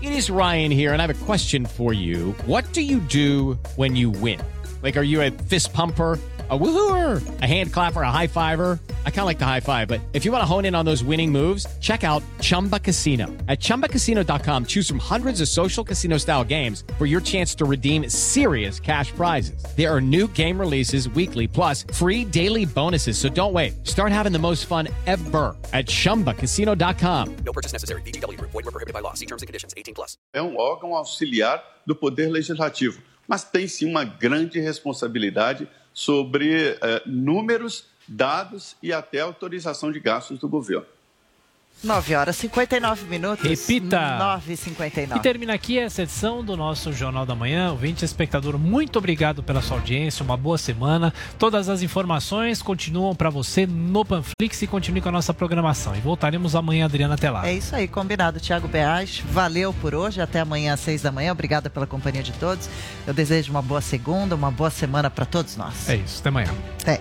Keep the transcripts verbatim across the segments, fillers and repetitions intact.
It is Ryan here, and I have a question for you. What do you do when you win? Like, are you a fist pumper, a woohooer, a hand clapper, a high fiver? I kind of like the high five, but if you want to hone in on those winning moves, check out Chumba Casino. At chumba casino dot com, choose from hundreds of social casino style games for your chance to redeem serious cash prizes. There are new game releases weekly, plus free daily bonuses. So don't wait. Start having the most fun ever at chumba casino dot com. No purchase necessary. V G W Group. Void where prohibited by law. See terms and conditions. eighteen plus. É um órgão auxiliar do Poder Legislativo, mas tem sim uma grande responsabilidade sobre eh, números, dados e até autorização de gastos do governo. nove horas e cinquenta e nove minutos. Repita. nove e cinquenta e nove. E termina aqui essa edição do nosso Jornal da Manhã. Ouvinte, espectador, muito obrigado pela sua audiência. Uma boa semana. Todas as informações continuam para você no Panflix e continue com a nossa programação. E voltaremos amanhã, Adriana, até lá. É isso aí, combinado. Thiago Beaz, valeu por hoje. Até amanhã às seis da manhã. Obrigada pela companhia de todos. Eu desejo uma boa segunda, uma boa semana para todos nós. É isso. Até amanhã. Até.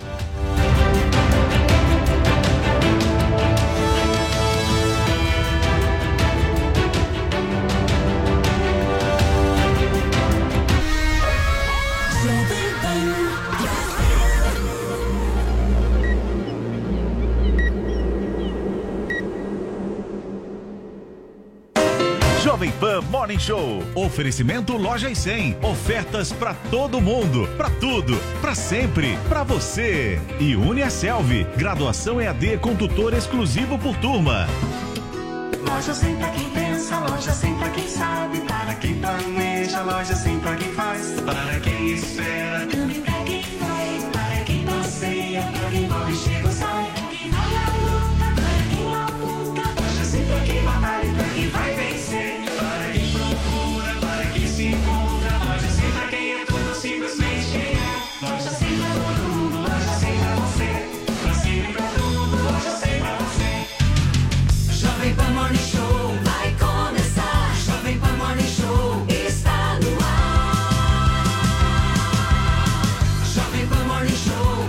Jovem Pan Morning Show. Oferecimento Loja e cem. Ofertas pra todo mundo, pra tudo, pra sempre, pra você. E UniaSelv. Graduação E A D com tutor exclusivo por turma. Loja cem pra quem pensa, loja cem pra quem sabe, para quem planeja, loja cem pra quem faz, para quem espera, também pra quem vai, para quem passeia, pra quem morre, chega ou sai, pra quem vai à luta, para quem labuta, loja cem pra quem batalha e pra quem vai vencer, para quem procura, para quem se encontra, loja cem pra quem é tudo simplesmente quem é, loja cem pra todo mundo, loja cem pra você, pra sempre pra tudo, loja cem pra você. Jovem Pan Morning Show vai começar. Jovem Pan Morning Show está no ar. Jovem Pan Morning Show.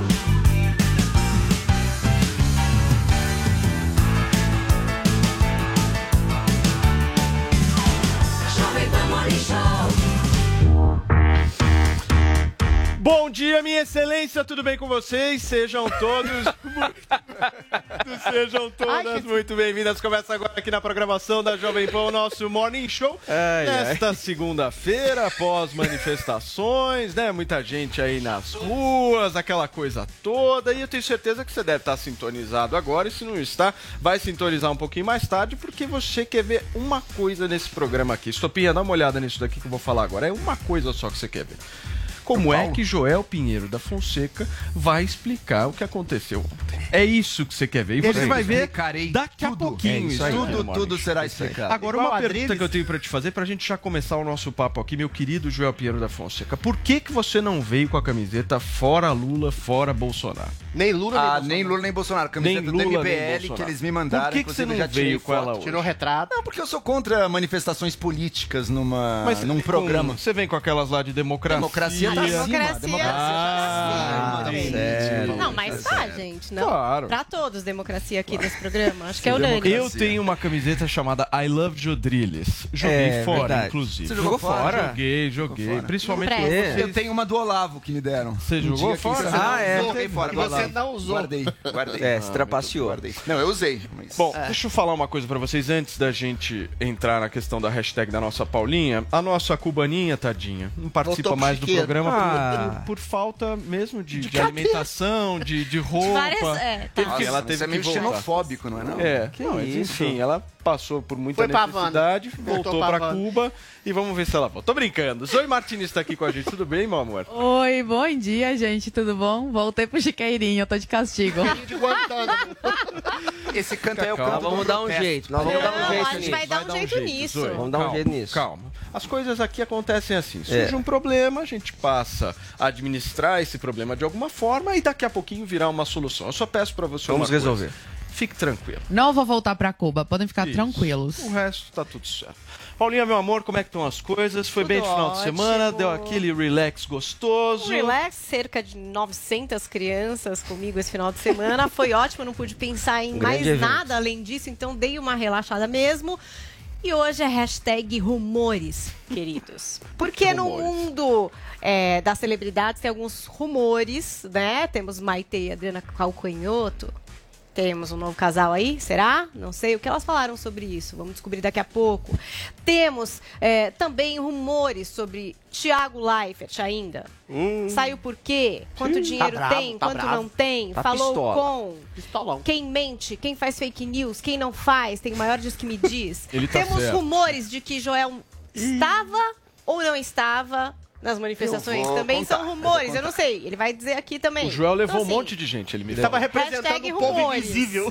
Jovem Pan Morning Show. Bom dia, minha excelência, tudo bem com vocês? Sejam todos Sejam todas Ai, que... muito bem-vindas. Começa agora aqui na programação da Jovem Pan o nosso Morning Show. Ai, Nesta ai. segunda-feira, após manifestações, né? Muita gente aí nas ruas, aquela coisa toda. E eu tenho certeza que você deve estar sintonizado agora. E se não está, vai sintonizar um pouquinho mais tarde, porque você quer ver uma coisa nesse programa aqui. Estopinha, dá uma olhada nisso daqui que eu vou falar agora. É uma coisa só que você quer ver. Como é que Joel Pinheiro da Fonseca vai explicar o que aconteceu ontem? É isso que você quer ver. E você vai ver daqui a pouquinho. É tudo, tudo será explicado. Agora, uma pergunta que eu tenho pra te fazer, pra gente já começar o nosso papo aqui, meu querido Joel Pinheiro da Fonseca. Por que que você não veio com a camiseta fora Lula, fora Bolsonaro? Nem Lula, ah, nem Bolsonaro. Nem Lula, nem Bolsonaro. Camiseta nem Lula, do M B L que eles me mandaram. Por que, que você não veio com ela hoje? Tirou retrato? Não, porque eu sou contra manifestações políticas numa, Mas num programa. Você vem com aquelas lá de democracia. Democracia. Democracia, democracia ah, sério. Não, mas tá, gente. Não. Claro. Pra todos, democracia aqui claro. Nesse programa. Acho Sim, que é unânime. Eu tenho uma camiseta chamada I Love Jodriles. Joguei é, fora, verdade. inclusive. Você jogou fora? Joguei, joguei. Fora. Principalmente é. Eu tenho uma do Olavo que me deram. Você um jogou fora? Ah, é. Eu joguei fora. E você não usou. Guardei. Guardei. É, se trapaceou. Guardei. Não, eu usei. Mas... Bom, é. deixa eu falar uma coisa pra vocês antes da gente entrar na questão da hashtag da nossa Paulinha. A nossa cubaninha, tadinha, não participa Voltou mais do programa ah. por, por falta mesmo de, de, de alimentação, de, de roupa. Várias, é, tá. Nossa, ela teve é meio que voltar. xenofóbico, não é não? É, que não, isso? Enfim, ela passou por muita Foi necessidade, voltou pra, pra Cuba e vamos ver se ela volta. Tô brincando. Zoe Martins está aqui com a gente. Tudo bem, meu amor? Oi, bom dia, gente. Tudo bom? Voltei pro Chiqueirinho, eu tô de castigo. Esse canto é o canto. Nós vamos dar um jeito. Nós vamos não, dar um jeito a gente nisso. vai dar um vai jeito, dar um jeito nisso. Zoe, Vamos dar calma, um jeito nisso. Calma. As coisas aqui acontecem assim. Surge é. um problema, a gente passa a administrar esse problema de alguma forma e daqui a pouquinho virá uma solução. Eu só peço pra você Vamos uma coisa. resolver. Fique tranquilo. Não vou voltar pra Cuba, podem ficar Isso. tranquilos. O resto tá tudo certo. Paulinha, meu amor, como é que estão as coisas? Foi Tudo bem de final ótimo. de semana? Deu aquele relax gostoso? Um relax, cerca de novecentas crianças comigo esse final de semana. Foi ótimo, não pude pensar em Um mais evento. nada além disso, então dei uma relaxada mesmo. E hoje é hashtag rumores, queridos. Porque no mundo é, das celebridades tem alguns rumores, né? Temos Maite e Adriana Calcanhoto. Temos um novo casal aí, será? Não sei o que elas falaram sobre isso, vamos descobrir daqui a pouco. Temos é, também rumores sobre Thiago Leifert ainda. Hum. Saiu por quê? Quanto Sim. dinheiro Tá bravo, tem, tá quanto bravo. não tem. Tá Falou pistola. com Pistolão. quem mente, quem faz fake news, quem não faz, tem o maior diz que me diz. Ele tá Temos certo. rumores de que Joel estava ou não estava nas manifestações. Eu vou Também contar, são eu rumores, vou eu não sei. Ele vai dizer aqui também. O Joel levou Então, um assim, monte de gente, ele me Estava levou. representando Hashtag o povo rumores. invisível.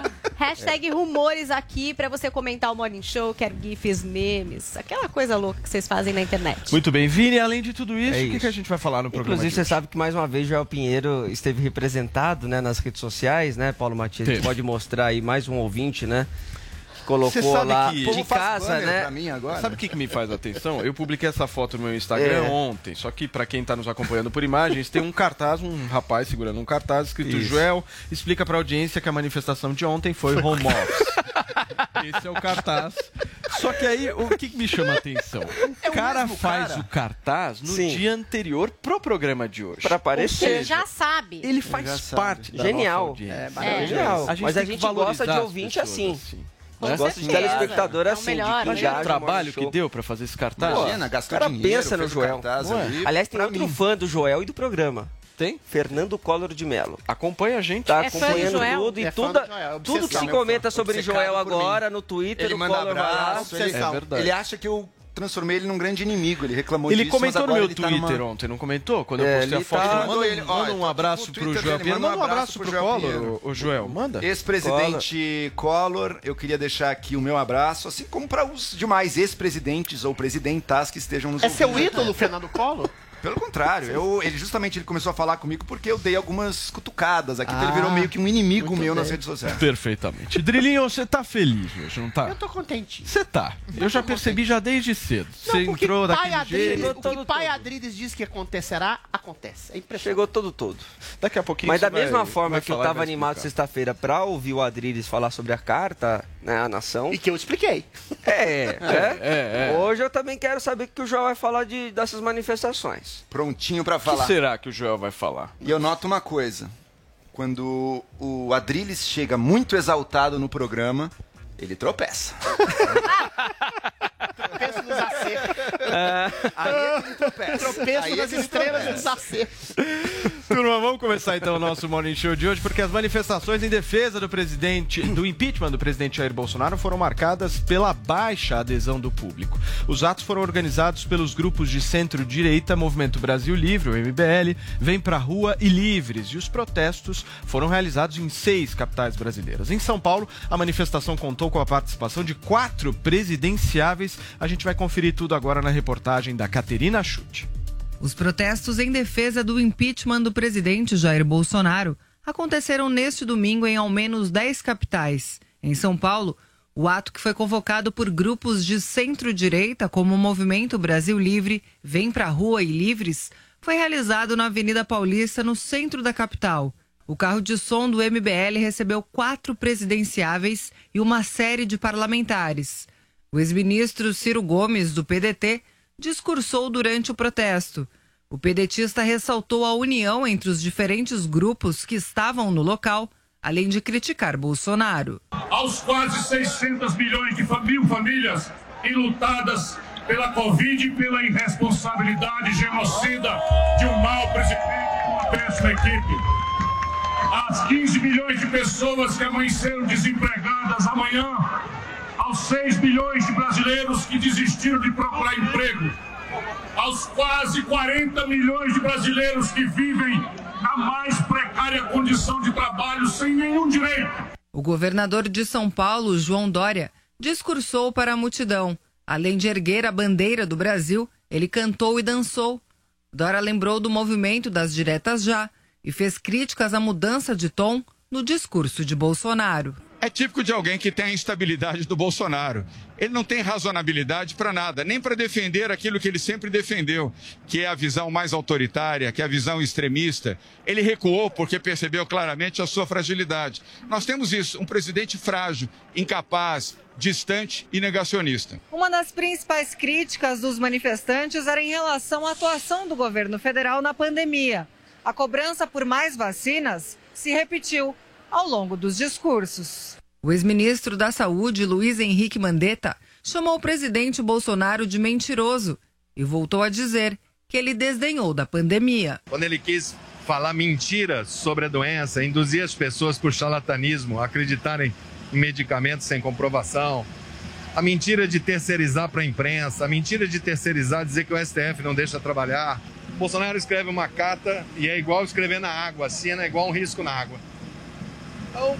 Hashtag rumores aqui pra você comentar o Morning Show, quer gifs, memes, aquela coisa louca que vocês fazem na internet. Muito bem, Vini, além de tudo isso, É o que, isso. que a gente vai falar no programa? Inclusive, de você hoje? sabe que mais uma vez Joel Pinheiro esteve representado, né, nas redes sociais, né, Paulo Matias? A gente Teve. pode mostrar aí mais um ouvinte, né? Que Você colocou sabe lá que- de Como faz casa, banner né? pra mim agora? Sabe o que, que me faz atenção? Eu publiquei essa foto no meu Instagram É. ontem, só que pra quem tá nos acompanhando por imagens, tem um cartaz, um rapaz segurando um cartaz escrito Isso. Joel, explica pra audiência que a manifestação de ontem foi home office. Esse é o cartaz. Só que aí, o que, que me chama a atenção? O cara mesmo faz cara? o cartaz no Sim. dia anterior pro programa de hoje. Pra aparecer. Você já sabe. Ele faz parte da Genial. nossa audiência. É, maravilhoso. Genial. A gente Mas tem a que gente gosta valorizar de as ouvinte pessoas assim. assim. A né? gente gosta de certeza. telespectador É o assim, melhor, de né? que Imagina engaja o no trabalho Morning que Show. deu pra fazer esse cartaz. Imagina, O gastou cara dinheiro, pensa no fez o Joel. cartaz Não é? ali. Aliás, tem Pra outro mim. fã do Joel e do programa. Tem? Fernando Collor de Mello. Acompanha a gente. Tá É fã do acompanhando Joel? tudo e É fã tudo, do Joel, tudo que obsessão, se meu comenta fã, sobre obcecado Joel por mim. agora no Twitter, Ele o manda Collor vai lá. abraço, ele, obsessão. É verdade. ele acha que eu transformei ele num grande inimigo, ele reclamou Ele disso, mas comentou no agora meu ele tá Twitter numa... ontem, não comentou? Quando É, eu postei a ele foto. tá- Ele Mandou manda, ele- ó, manda um então, abraço no pro Twitter Joel dele, Pinheiro. manda Manda um abraço pro Joel Collor, Pinheiro. o, o Joel. Manda. Ex-presidente Collor, eu queria deixar aqui o meu abraço, assim como para os demais ex-presidentes ou presidentas que estejam nos É seu ouvindo. ídolo, Fernando Collor? Pelo contrário, eu, ele justamente ele começou a falar comigo porque eu dei algumas cutucadas aqui, então ele Ah, virou meio que um inimigo muito meu bem. nas redes sociais. Perfeitamente. Drilinho, você tá feliz hoje, não tá? Eu tô contentinho. Você tá. Eu já percebi já desde cedo. Não, Você porque entrou pai daquele Adriles, jeito. Chegou o que todo, pai todo. Adriles diz que acontecerá, acontece. É impressionante. Chegou todo todo. Daqui a pouquinho Mas você da mesma vai- forma vai que eu falar e tava vai animado explicar. sexta-feira pra ouvir o Adriles falar sobre a carta, né, a nação. E que eu expliquei. É, é, é, é. Hoje eu também quero saber o que o Joel vai falar de, dessas manifestações. Prontinho pra O que falar. será que o Joel vai falar? E eu noto uma coisa, quando o Adriles chega muito exaltado no programa, ele tropeça. Tropeço dos acertos. Aí ele tropeça. Tropeço Aí das ele estrelas tropeça. dos acertos. Turma, vamos começar então o nosso Morning Show de hoje, porque as manifestações em defesa do presidente, do impeachment do presidente Jair Bolsonaro foram marcadas pela baixa adesão do público. Os atos foram organizados pelos grupos de centro-direita, Movimento Brasil Livre, o M B L, Vem Pra Rua e Livres, e os protestos foram realizados em seis capitais brasileiras. Em São Paulo, a manifestação contou com a participação de quatro presidenciáveis. A gente vai conferir tudo agora na reportagem da Caterina Schutt. Os protestos em defesa do impeachment do presidente Jair Bolsonaro aconteceram neste domingo em ao menos dez capitais. Em São Paulo, o ato, que foi convocado por grupos de centro-direita como o Movimento Brasil Livre, Vem Pra Rua e Livres, foi realizado na Avenida Paulista, no centro da capital. O carro de som do M B L recebeu quatro presidenciáveis e uma série de parlamentares. O ex-ministro Ciro Gomes, do P D T, discursou durante o protesto. O pedetista ressaltou a união entre os diferentes grupos que estavam no local, além de criticar Bolsonaro. Aos quase seiscentos milhões de mil famílias enlutadas pela Covid e pela irresponsabilidade genocida de um mau presidente e uma péssima equipe. Às quinze milhões de pessoas que amanheceram desempregadas amanhã, aos seis milhões de brasileiros que desistiram de procurar emprego, aos quase quarenta milhões de brasileiros que vivem na mais precária condição de trabalho sem nenhum direito. O governador de São Paulo, João Dória, discursou para a multidão. Além de erguer a bandeira do Brasil, ele cantou e dançou. Dória lembrou do movimento das diretas já e fez críticas à mudança de tom no discurso de Bolsonaro. é típico de alguém que tem a instabilidade do Bolsonaro. Ele não tem razonabilidade para nada, nem para defender aquilo que ele sempre defendeu, que é a visão mais autoritária, que é a visão extremista. Ele recuou porque percebeu claramente a sua fragilidade. Nós temos isso, um presidente frágil, incapaz, distante e negacionista. Uma das principais críticas dos manifestantes era em relação à atuação do governo federal na pandemia. A cobrança por mais vacinas se repetiu ao longo dos discursos. O ex-ministro da Saúde, Luiz Henrique Mandetta, chamou o presidente Bolsonaro de mentiroso e voltou a dizer que ele desdenhou da pandemia. Quando ele quis falar mentiras sobre a doença, induzir as pessoas por charlatanismo a acreditarem em medicamentos sem comprovação, a mentira de terceirizar para a imprensa, a mentira de terceirizar, dizer que o S T F não deixa trabalhar. Bolsonaro escreve uma carta e é igual escrever na água, a cena é igual um risco na água. Então,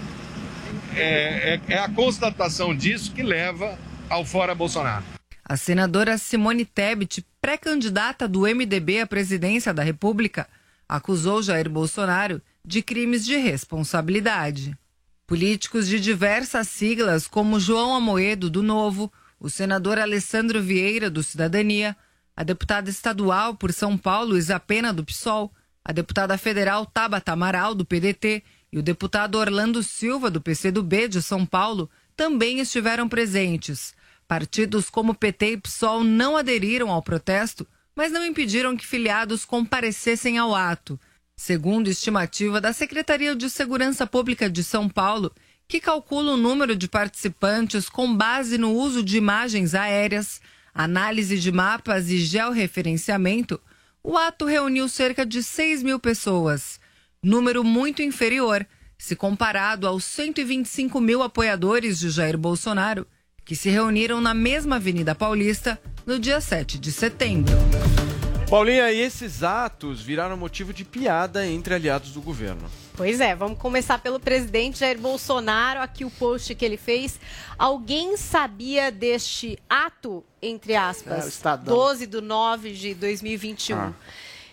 é, é, é a constatação disso que leva ao fora Bolsonaro. A senadora Simone Tebet, pré-candidata do M D B à presidência da República, acusou Jair Bolsonaro de crimes de responsabilidade. Políticos de diversas siglas, como João Amoedo, do Novo, o senador Alessandro Vieira, do Cidadania, a deputada estadual por São Paulo, Isapena, do PSOL, a deputada federal Tabata Amaral, do P D T, e o deputado Orlando Silva, do P C do B de São Paulo, também estiveram presentes. Partidos como P T e PSOL não aderiram ao protesto, mas não impediram que filiados comparecessem ao ato. Segundo estimativa da Secretaria de Segurança Pública de São Paulo, que calcula o número de participantes com base no uso de imagens aéreas, análise de mapas e georreferenciamento, o ato reuniu cerca de seis mil pessoas. Número muito inferior, se comparado aos cento e vinte e cinco mil apoiadores de Jair Bolsonaro, que se reuniram na mesma Avenida Paulista no dia sete de setembro. Paulinha, e esses atos viraram motivo de piada entre aliados do governo. Pois é, vamos começar pelo presidente Jair Bolsonaro. Aqui o post que ele fez. Alguém sabia deste ato, entre aspas, É, doze de nove de dois mil e vinte e um. Ah.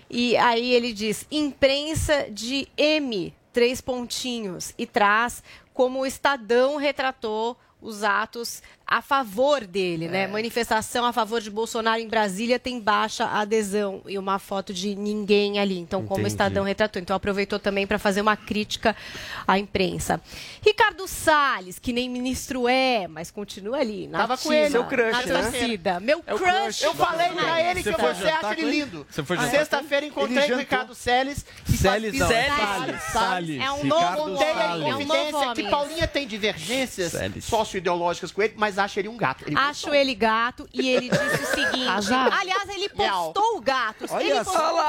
E aí ele diz, imprensa de M, três pontinhos, e traz como o Estadão retratou os atos a favor dele, né? Manifestação a favor de Bolsonaro em Brasília tem baixa adesão e uma foto de ninguém ali. Então, como o Entendi. Estadão retratou. Então, aproveitou também para fazer uma crítica à imprensa. Ricardo Salles, que nem ministro é, mas continua ali, na Tava com ativa, ele. Seu crush, na né? torcida. Meu É o crush. crush. Eu falei pra Ai, ele que Você foi você jantar acha com ele ele? lindo. Você foi jantar Sexta-feira Ele encontrei com o jantou. Ricardo Salles. e Salles fiz- não, Salles. Salles. Salles. É um Ricardo novo Contei a Salles. É um novo inconfidência que homem. Paulinha tem divergências Salles. sócio-ideológicas com ele, mas acha ele um gato. Ele Acho ele gato e ele disse o seguinte. Azar. Aliás, ele postou o gato. Olha ele só. postou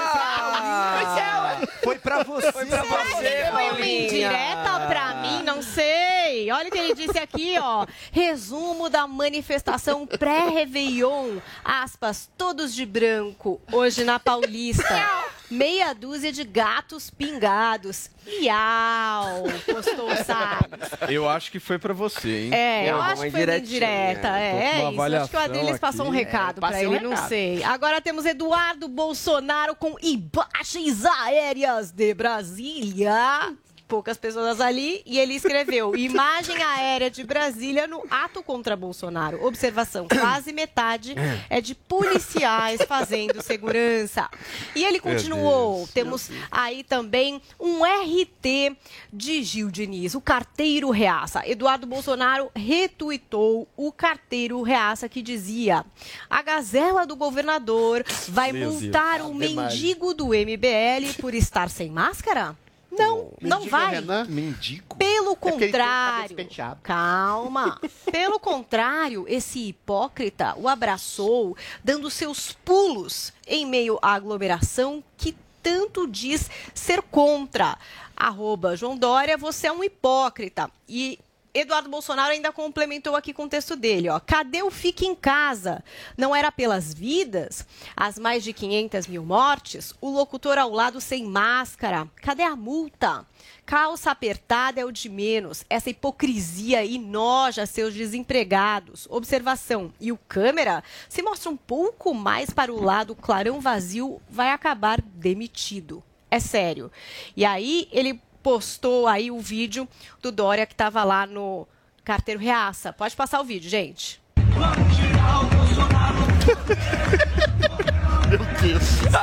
lá! Foi pra você. Foi pra Será você, que foi uma Paulinha. indireta pra mim? Não sei. Olha o que ele disse aqui, ó. Resumo da manifestação pré-Réveillon. Aspas, todos de branco, hoje na Paulista. Meia dúzia de gatos pingados. Iau, postou o Salles. Eu acho que foi pra você, hein? É, eu Uma acho que foi uma indiretinha. indireta. Tô É, com é uma isso. Acho que o avaliação Adriles passou um aqui. recado É, pra passei um ele, não recado. sei. Agora temos Eduardo Bolsonaro com imagens aéreas de Brasília. Poucas pessoas ali, e ele escreveu imagem aérea de Brasília no ato contra Bolsonaro. Observação, quase metade é de policiais fazendo segurança. E ele continuou, Deus, temos aí também um R T de Gil Diniz, o carteiro reaça. Eduardo Bolsonaro retuitou o carteiro reaça que dizia: a gazela do governador vai Meu multar Deus. um Ave Maria. mendigo do M B L por estar sem máscara? Não, não Mendigo vai. Renan. Mendigo. Pelo porque ele tem o cabelo contrário, despenteado. calma. Pelo contrário, esse hipócrita o abraçou, dando seus pulos em meio à aglomeração que tanto diz ser contra. Arroba João Dória, você é um hipócrita. E Eduardo Bolsonaro ainda complementou aqui com o texto dele, ó. Cadê o fique em casa? Não era pelas vidas? As mais de quinhentas mil mortes? O locutor ao lado sem máscara? Cadê a multa? Calça apertada é o de menos. Essa hipocrisia enoja seus desempregados. Observação. E o câmera se mostra um pouco mais para o lado clarão vazio, vai acabar demitido. É sério. E aí ele postou aí o vídeo do Dória que estava lá no Carteiro Reaça. Pode passar o vídeo, gente. Meu Deus do céu.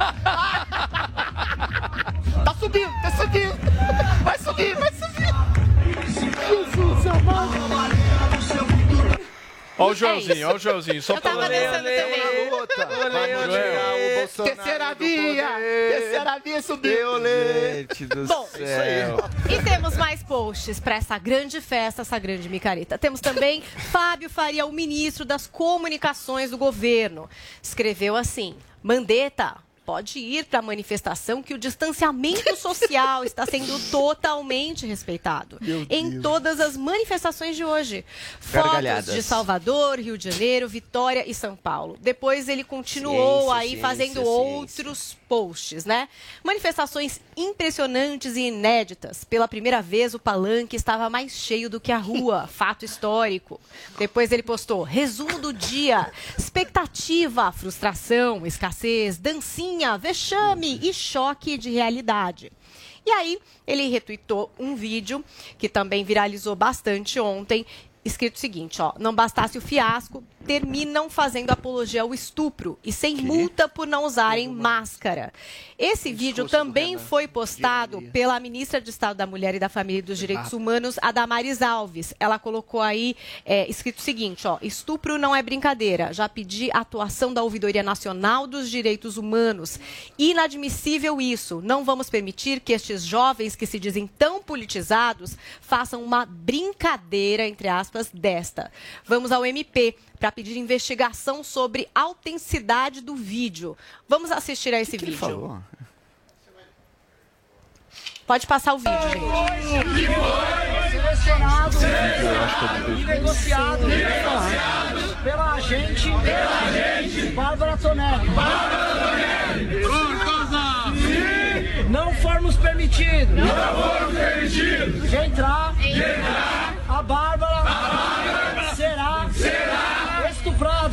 Tá subindo, tá subindo. Vai subir, vai subir. Jesus amado. Ó o Joelzinho, ó o Joelzinho. Só Eu tava pra dançando também. Terceira via. Terceira via subiu. Gente do Bom, céu. E temos mais posts para essa grande festa, essa grande micareta. Temos também Fábio Faria, o ministro das Comunicações do governo. Escreveu assim: Mandetta, pode ir para a manifestação que o distanciamento social está sendo totalmente respeitado em todas as manifestações de hoje. Fotos Gargalhadas. de Salvador, Rio de Janeiro, Vitória e São Paulo. Depois ele continuou Ciência, aí ciência, fazendo ciência. outros posts, né? Manifestações impressionantes e inéditas. Pela primeira vez, o palanque estava mais cheio do que a rua. Fato histórico. Depois ele postou: resumo do dia, expectativa, frustração, escassez, dancinha, vexame e choque de realidade. E aí, ele retuitou um vídeo que também viralizou bastante ontem, escrito o seguinte, ó: não bastasse o fiasco, terminam fazendo apologia ao estupro e sem multa por não usarem máscara. Esse vídeo também foi postado pela ministra de Estado da Mulher e da Família e dos Direitos Humanos, a Damares Alves. Ela colocou aí, é, escrito o seguinte, ó: estupro não é brincadeira, já pedi a atuação da Ouvidoria Nacional dos Direitos Humanos. Inadmissível isso, não vamos permitir que estes jovens que se dizem tão politizados façam uma brincadeira, entre aspas, desta. Vamos ao M P para pedir investigação sobre a autenticidade do vídeo. Vamos assistir a esse que que vídeo. ele falou? Pode passar o vídeo, gente. Selecionado Eu acho que é e negociado pela agente Bárbara Tonelli. Não formos permitidos de entrar a Bárbara será estuprada.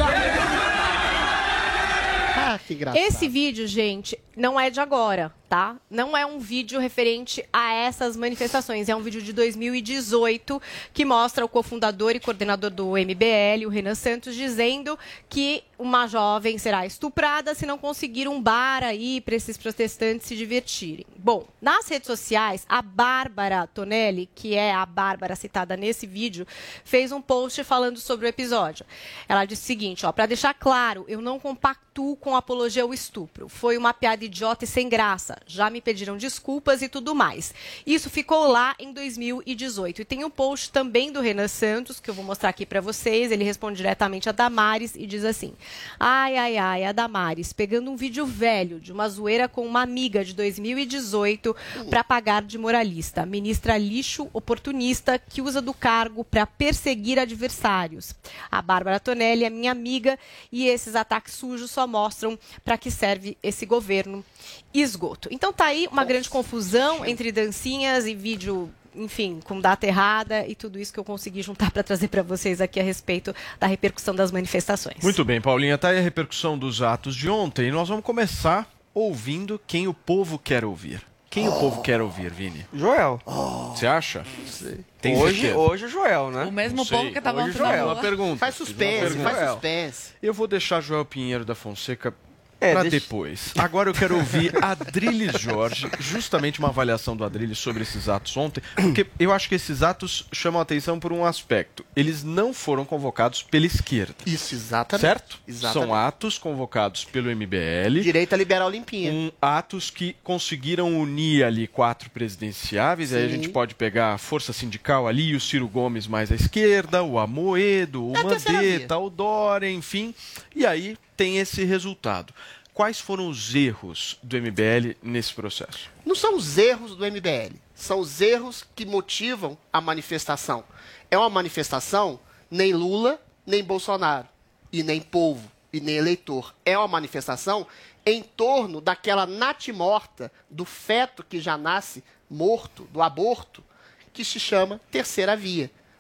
Ah, que engraçado. Esse vídeo, gente, não é de agora, tá? Não é um vídeo referente a essas manifestações. É um vídeo de dois mil e dezoito que mostra o cofundador e coordenador do M B L, o Renan Santos, dizendo que uma jovem será estuprada se não conseguir um bar aí para esses protestantes se divertirem. Bom, nas redes sociais, a Bárbara Tonelli, que é a Bárbara citada nesse vídeo, fez um post falando sobre o episódio. Ela disse o seguinte, ó: para deixar claro, eu não compactuo com apologia ao estupro. Foi uma piada idiota e sem graça. Já me pediram desculpas e tudo mais. Isso ficou lá em dois mil e dezoito. E tem um post também do Renan Santos, que eu vou mostrar aqui para vocês. Ele responde diretamente a Damares e diz assim: ai, ai, ai, a Damares, pegando um vídeo velho de uma zoeira com uma amiga de dois mil e dezoito para pagar de moralista. Ministra lixo oportunista que usa do cargo para perseguir adversários. A Bárbara Tonelli é minha amiga e esses ataques sujos só mostram para que serve esse governo. Esgoto. Então tá aí uma grande confusão entre dancinhas e vídeo, enfim, com data errada e tudo isso que eu consegui juntar para trazer para vocês aqui a respeito da repercussão das manifestações. Muito bem, Paulinha, tá aí a repercussão dos atos de ontem. E nós vamos começar ouvindo quem o povo quer ouvir. Quem o povo quer ouvir, Vini? Joel. Você acha? Tem Hoje, certeza? hoje o Joel, né? O mesmo Não sei. povo que tava Hoje, ontem Joel, na rua. uma pergunta. Faz suspense, Uma faz pergunta. suspense. Eu vou deixar Joel Pinheiro da Fonseca É, para deixa- depois. Agora eu quero ouvir Adriles Jorge, justamente uma avaliação do Adriles sobre esses atos ontem, porque eu acho que esses atos chamam a atenção por um aspecto. Eles não foram convocados pela esquerda. Isso, exatamente. Certo? Exatamente. São atos convocados pelo M B L. Direita liberal limpinha. Um, atos que conseguiram unir ali quatro presidenciáveis. Aí a Sim. gente pode pegar a Força Sindical ali, o Ciro Gomes mais à esquerda, o Amoedo, o É a terceira via. Mandetta, o Dória, enfim. E aí tem esse resultado. Quais foram os erros do M B L nesse processo? Não são os erros do M B L, são os erros que motivam a manifestação. É uma manifestação nem Lula, nem Bolsonaro, e nem povo, e nem eleitor. É uma manifestação em torno daquela natimorta, do feto que já nasce morto, do aborto, que se chama terceira via.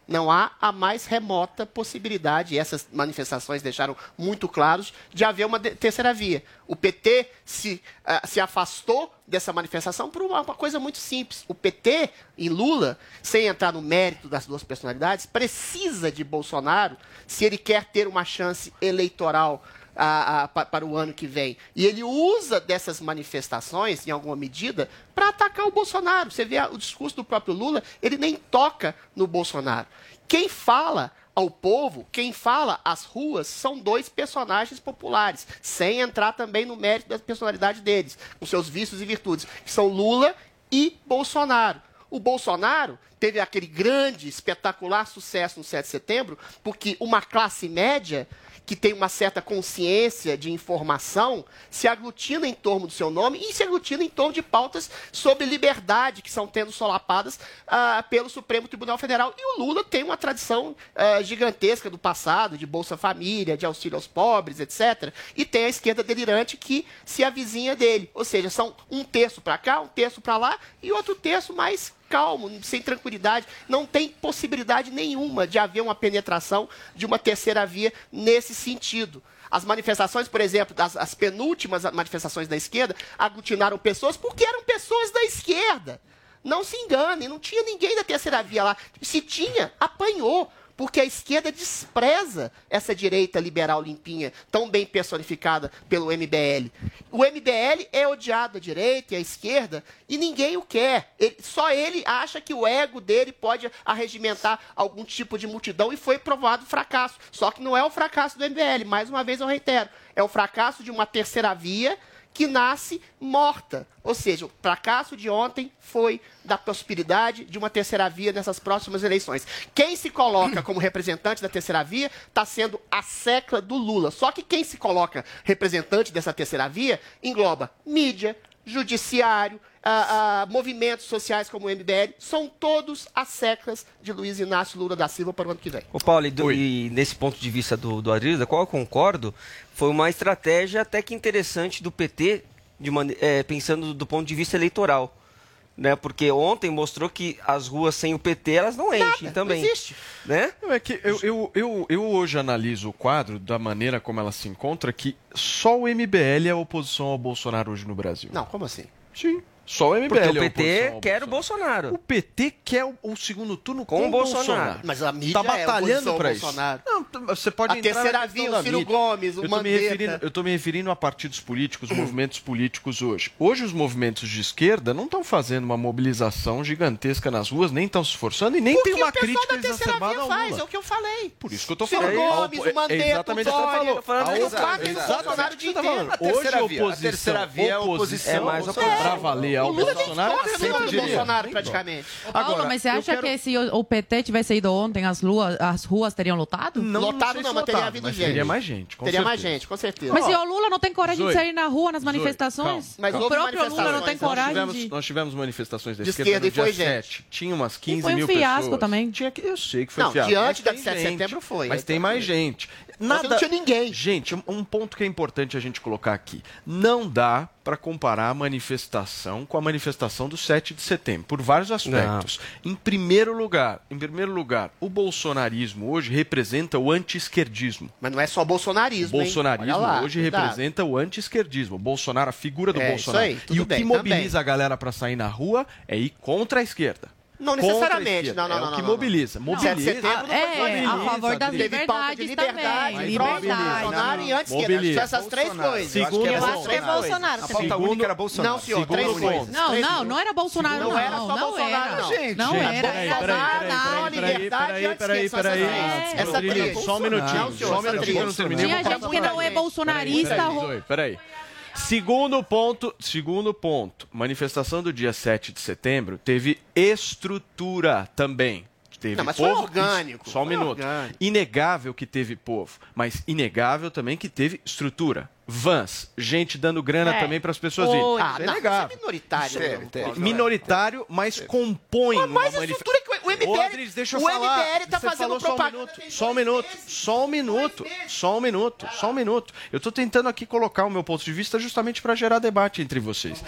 Não há a mais remota possibilidade, e essas manifestações deixaram muito claros, de haver uma de- terceira via. O P T se, uh, se afastou dessa manifestação por uma, uma coisa muito simples. O P T e Lula, sem entrar no mérito das duas personalidades, precisa de Bolsonaro se ele quer ter uma chance eleitoral A, a, pa, para o ano que vem. E ele usa dessas manifestações, em alguma medida, para atacar o Bolsonaro. Você vê a, o discurso do próprio Lula, ele nem toca no Bolsonaro. Quem fala ao povo, quem fala às ruas, são dois personagens populares, sem entrar também no mérito da personalidade deles, com seus vícios e virtudes, que são Lula e Bolsonaro. O Bolsonaro teve aquele grande, espetacular sucesso no sete de setembro, porque uma classe média que tem uma certa consciência de informação, se aglutina em torno do seu nome e se aglutina em torno de pautas sobre liberdade que são tendo solapadas ah, pelo Supremo Tribunal Federal. E o Lula tem uma tradição ah, gigantesca do passado, de Bolsa Família, de auxílio aos pobres, etcétera. E tem a esquerda delirante que se avizinha dele. Ou seja, são um terço para cá, um terço para lá e outro terço mais calmo, sem tranquilidade. Não tem possibilidade nenhuma de haver uma penetração de uma terceira via nesse sentido. As manifestações, por exemplo, as, as penúltimas manifestações da esquerda aglutinaram pessoas porque eram pessoas da esquerda. Não se enganem, não tinha ninguém da terceira via lá. Se tinha, apanhou. Porque a esquerda despreza essa direita liberal limpinha, tão bem personificada pelo M B L. O M B L é odiado à direita e à esquerda e ninguém o quer. Ele, só ele acha que o ego dele pode arregimentar algum tipo de multidão e foi provado fracasso. Só que não é o fracasso do M B L, mais uma vez eu reitero. É o fracasso de uma terceira via que nasce morta. Ou seja, o fracasso de ontem foi da possibilidade de uma terceira via nessas próximas eleições. Quem se coloca como representante da terceira via está sendo a secla do Lula. Só que quem se coloca representante dessa terceira via engloba mídia, judiciário, a, a, movimentos sociais como o M B L, são todos as seclas de Luiz Inácio Lula da Silva para o ano que vem. Ô Paulo, e, do, e nesse ponto de vista do, do Adriles, da qual eu concordo, foi uma estratégia até que interessante do P T, de uma, é, pensando do ponto de vista eleitoral. Né? Porque ontem mostrou que as ruas sem o P T, elas não enchem Nada, também. Não existe. Né? Não, é que eu, eu, eu, eu hoje analiso o quadro da maneira como ela se encontra, que só o M B L é a oposição ao Bolsonaro hoje no Brasil. Não, como assim? Sim. Só o M B L Porque é o P T quer o Bolsonaro. Bolsonaro. O P T quer o, o segundo turno com, Com o Bolsonaro. Bolsonaro. Mas a mídia tá batalhando é para ao isso. Bolsonaro. Não, você pode A entrar terceira na questão via, da o Ciro mídia. Gomes, o eu tô me Mandetta. referindo, Eu estou me referindo a partidos políticos, movimentos políticos hoje. Hoje os movimentos de esquerda não estão fazendo uma mobilização gigantesca nas ruas, nem estão se esforçando e nem Porque tem uma o pessoal crítica da terceira exacerbada via ao faz, Lula. é o que eu falei. Por isso que eu estou Ciro falando. Gomes, o Mandetta, é exatamente o que você Dória, falou. falando A do outra- quadro do exatamente Bolsonaro o que você tá inteiro. falando. A terceira Hoje via, a oposição, terceira via é oposição, oposição. É mais Bolsonaro. Pra valer ao O Lula nem Bolsonaro toca é no sempre nome do direto. Bolsonaro, praticamente. Paulo, Agora, mas você eu acha quero- que se o, o P T tivesse ido ontem, as, luas, as ruas teriam lotado? Não, Lotado sei não, se mas teria lotado, havido mas gente. Teria mais gente, com Teria mais certeza. gente, com certeza. Mas Ó, e o Lula não tem coragem Zoe, de sair na rua nas Zoe, manifestações? Mas o houve próprio Lula não tem manifestações, Nós coragem tivemos, de... nós tivemos manifestações da De esquerda, esquerda no e foi dia gente. sete. Tinha umas quinze foi um mil fiasco pessoas. também. Tinha que, eu sei que foi Não, fiasco. diante mas da tem de sete de gente, setembro foi. Mas é, tem mais também. gente. Ontem Nada... não tinha ninguém. Gente, um- um ponto que é importante a gente colocar aqui. Não dá para comparar a manifestação com a manifestação do sete de setembro, por vários aspectos. Em primeiro lugar, em primeiro lugar, o bolsonarismo hoje representa o anti-esquerdismo. Mas não é só bolsonarismo, O hein? bolsonarismo Olha lá, hoje cuidado. representa o anti-esquerdismo. O Bolsonaro, a figura do É, Bolsonaro. isso aí, tudo e o que bem, mobiliza a galera para sair na rua é ir contra a esquerda. Não Contra a necessariamente. esquerda. Não, não, é não, o que não, não. mobiliza. Mobiliza. sete de setembro não É, foi a mobiliza, favor das Teve pauta de liberdades liberdade, também. liberdade. Bolsonaro e anti-esquerda. Mobiliza. São essas três Bolsonaro. coisas. Eu acho que Segundo é Eu acho que é Bolsonaro. Bolsonaro A também. pauta única era Bolsonaro. Não, senhor, Segundo três ponto. coisas. Não, Três não, coisas. não era Bolsonaro, Não não. era só não Bolsonaro, era. não. Gente, não gente, era. peraí, era peraí, Bolsonaro. peraí, peraí, liberdade peraí, e peraí, anti-esquerda, são peraí, essas peraí. três. Essa Rodrigo, três. só um minutinho, Não, senhor, só um essa minutinho, três. que eu não terminei. Tinha eu vou gente passar que pra não é frente. bolsonarista. Peraí, ro- Zoe, peraí. Segundo ponto, segundo ponto, manifestação do dia sete de setembro teve estrutura também. Teve Não, mas foi povo, orgânico, Só um foi minuto. orgânico. Inegável que teve povo, mas inegável também que teve estrutura. Vans, gente dando grana É. também para as pessoas Oi. irem. Ah, Isso é não, inegável. isso é minoritário. Teve, né? teve. Minoritário, mas compõe Mas mais uma estrutura que o M B L... Ô, Adriles, deixa eu o falar. M B L tá Você fazendo falou só um propaganda... minuto, tem Só um dois minuto, meses. só um minuto, Dois meses. só um minuto, só um minuto. Eu estou tentando aqui colocar o meu ponto de vista justamente para gerar debate entre vocês.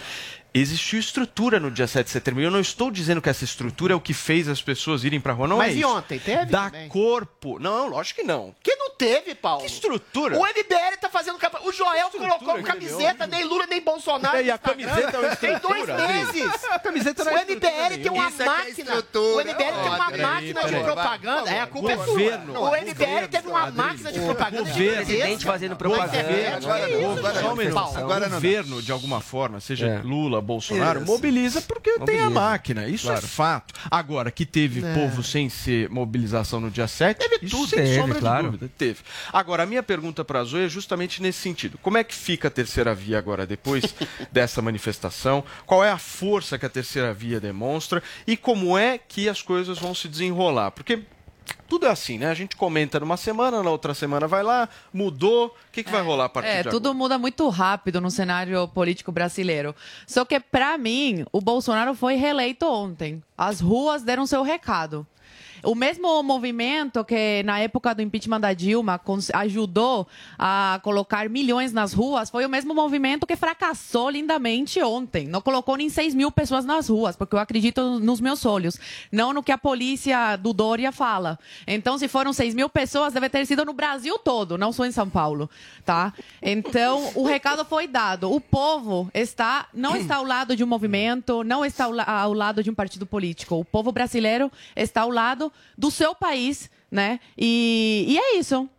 existiu estrutura no dia sete de setembro. Eu não estou dizendo que essa estrutura é o que fez as pessoas irem pra rua, não Mas é e isso. ontem, teve Dá também? corpo. Não, lógico que não. Que não teve, Paulo. Que estrutura? O M B L tá fazendo campanha. O Joel colocou camiseta, nem Lula, nem Bolsonaro. E a camiseta é uma Tem dois estrutura, meses. A camiseta não o é M B L tem uma Isso é que é máquina. estrutura. O M B L tem uma Ó, peraí, máquina peraí. de propaganda. É, a culpa Governo. é sua. O M B L teve uma máquina de propaganda. governo. Presidente fazendo propaganda. Agora não, agora Só um não. minuto. Agora O não. governo, de alguma forma, seja É. Lula, Bolsonaro, Isso. mobiliza porque tem a Mobiliza. máquina. Isso Claro. é fato. Agora, que teve É. povo sem ser mobilização no dia sete, isso tudo. sem Teve, sombra claro. de dúvida. Teve. Agora, a minha pergunta para a Zoe é justamente nesse sentido. Como é que fica a terceira via agora, depois dessa manifestação? Qual é a força que a terceira via demonstra? E como é que as coisas vão se desenrolar? Porque tudo é assim, né? A gente comenta numa semana, na outra semana vai lá, mudou. O que, que vai rolar a partir É, de tudo agora? muda muito rápido no cenário político brasileiro. Só que, pra mim, o Bolsonaro foi reeleito ontem. As ruas deram seu recado. O mesmo movimento que, na época do impeachment da Dilma, cons- ajudou a colocar milhões nas ruas, foi o mesmo movimento que fracassou lindamente ontem. Não colocou nem seis mil pessoas nas ruas, porque eu acredito nos meus olhos, não no que a polícia do Dória fala. Então, se foram seis mil pessoas, deve ter sido no Brasil todo, não só em São Paulo, tá? Então, o recado foi dado. O povo está, não está ao lado de um movimento, não está ao, la- ao lado de um partido político. O povo brasileiro está ao lado do seu país, né? E, e é isso.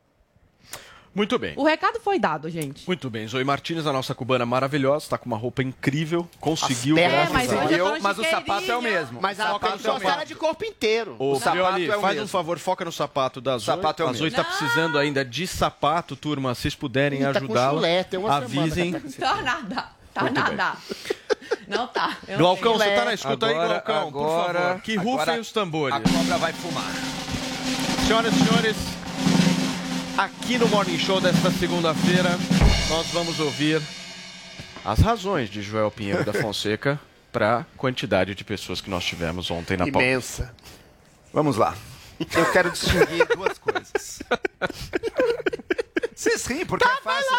Muito bem. O recado foi dado, gente. Muito bem. Zoe Martins, a nossa cubana maravilhosa, está com uma roupa incrível, conseguiu. As pernas, É, mas hoje eu tô no Mas o sapato é o chiqueirinho. mesmo. Mas o a sapato é o pessoa era mesmo. de corpo inteiro. Ô, O sapato Violi, é o faz mesmo. um favor, foca no sapato da Zoe. sapato é o a Zoe mesmo. está precisando ainda de sapato, turma. Se vocês puderem Ih, tá com ajudá-la, chulé, tem uma avisem. semana que Tá nada. Tá Muito nada. Não tá. Eu não Glaucão, tenho. você tá na escuta aí, Agora- Glaucão? Por agora- favor, que rufem agora os tambores. A cobra vai fumar. Senhoras e senhores, aqui no Morning Show desta segunda-feira, nós vamos ouvir as razões de Joel Pinheiro da Fonseca para a quantidade de pessoas que nós tivemos ontem na pauta. Imensa. Vamos lá. Eu quero distinguir duas coisas. Vocês riem, porque é fácil.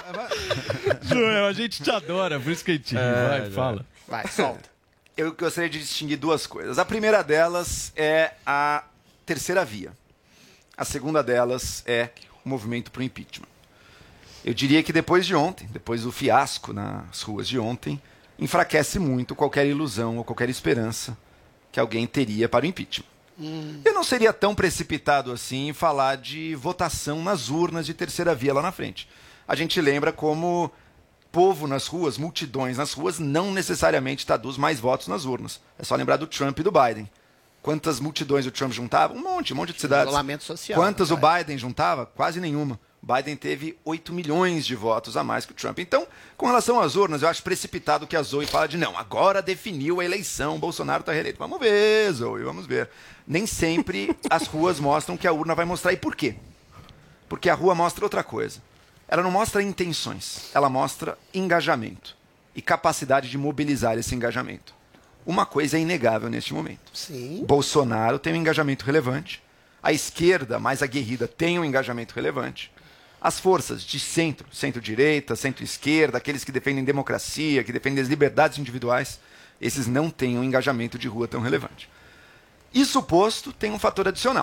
Joel, a gente te adora, por isso que a gente ri. É, Vai, fala. Vai, solta. Eu gostaria de distinguir duas coisas. A primeira delas é a terceira via. A segunda delas é o movimento para o impeachment. Eu diria que depois de ontem, depois do fiasco nas ruas de ontem, enfraquece muito qualquer ilusão ou qualquer esperança que alguém teria para o impeachment. Hum. Eu não seria tão precipitado assim em falar de votação nas urnas de terceira via lá na frente. A gente lembra como povo nas ruas, multidões nas ruas, não necessariamente traduz mais votos nas urnas. É só lembrar do Trump e do Biden. Quantas multidões o Trump juntava? Um monte, um monte de cidades. Isolamento social, Quantas né, o Biden juntava? Quase nenhuma. O Biden teve oito milhões de votos a mais que o Trump. Então, com relação às urnas, eu acho precipitado que a Zoe fala de não, agora definiu a eleição, Bolsonaro está reeleito. Vamos ver, Zoe, vamos ver. Nem sempre as ruas mostram que a urna vai mostrar. E por quê? Porque a rua mostra outra coisa. Ela não mostra intenções, ela mostra engajamento e capacidade de mobilizar esse engajamento. Uma coisa é inegável neste momento. Sim. Bolsonaro tem um engajamento relevante. A esquerda, mais aguerrida, tem um engajamento relevante. As forças de centro, centro-direita, centro-esquerda, aqueles que defendem democracia, que defendem as liberdades individuais, esses não têm um engajamento de rua tão relevante. Isso posto, tem um fator adicional.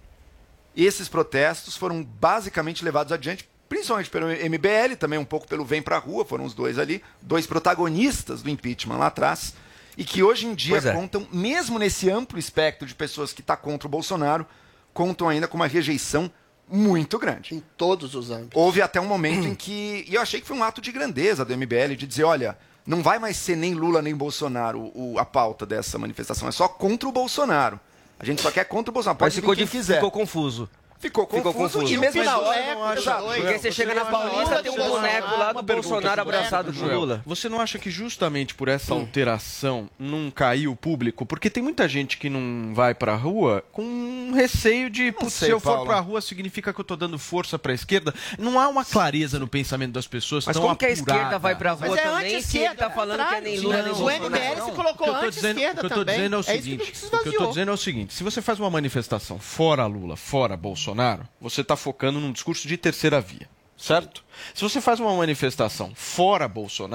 Esses protestos foram basicamente levados adiante, principalmente pelo M B L, também um pouco pelo Vem Pra Rua, foram os dois ali, dois protagonistas do impeachment lá atrás, e que hoje em dia Pois é. contam, mesmo nesse amplo espectro de pessoas que está contra o Bolsonaro, contam ainda com uma rejeição muito grande. Em todos os âmbitos. Houve até um momento em que, e eu achei que foi um ato de grandeza do M B L, de dizer, olha, não vai mais ser nem Lula nem Bolsonaro o, a pauta dessa manifestação, é só contra o Bolsonaro. A gente só quer contra o Bolsonaro, pode Mas vir ficou, quem dif- quiser. ficou confuso. Ficou confuso, Ficou confuso. e mesmo na hora... Mas eu não acho- Exato. Porque você chega na Paulista, tem um boneco lá do Bolsonaro abraçado com o Lula. Você não acha que justamente por essa alteração não caiu o público? Porque tem muita gente que não vai pra rua com receio de, putz, sei, se eu for Paulo. pra rua significa que eu tô dando força pra esquerda. Não há uma clareza no pensamento das pessoas. Mas tão como que a apurada. esquerda vai pra rua Mas é também se ele anti-esquerda, tá falando que é nem contrário. Lula nem O Bolsonaro? M B L se colocou O que eu tô dizendo, anti-esquerda o que eu tô também. dizendo é o É isso que seguinte, se o que eu tô esvaziou. dizendo é o seguinte, se você faz uma manifestação fora Lula, fora Bolsonaro, você tá focando num discurso de terceira via, certo? Se você faz uma manifestação fora Bolsonaro,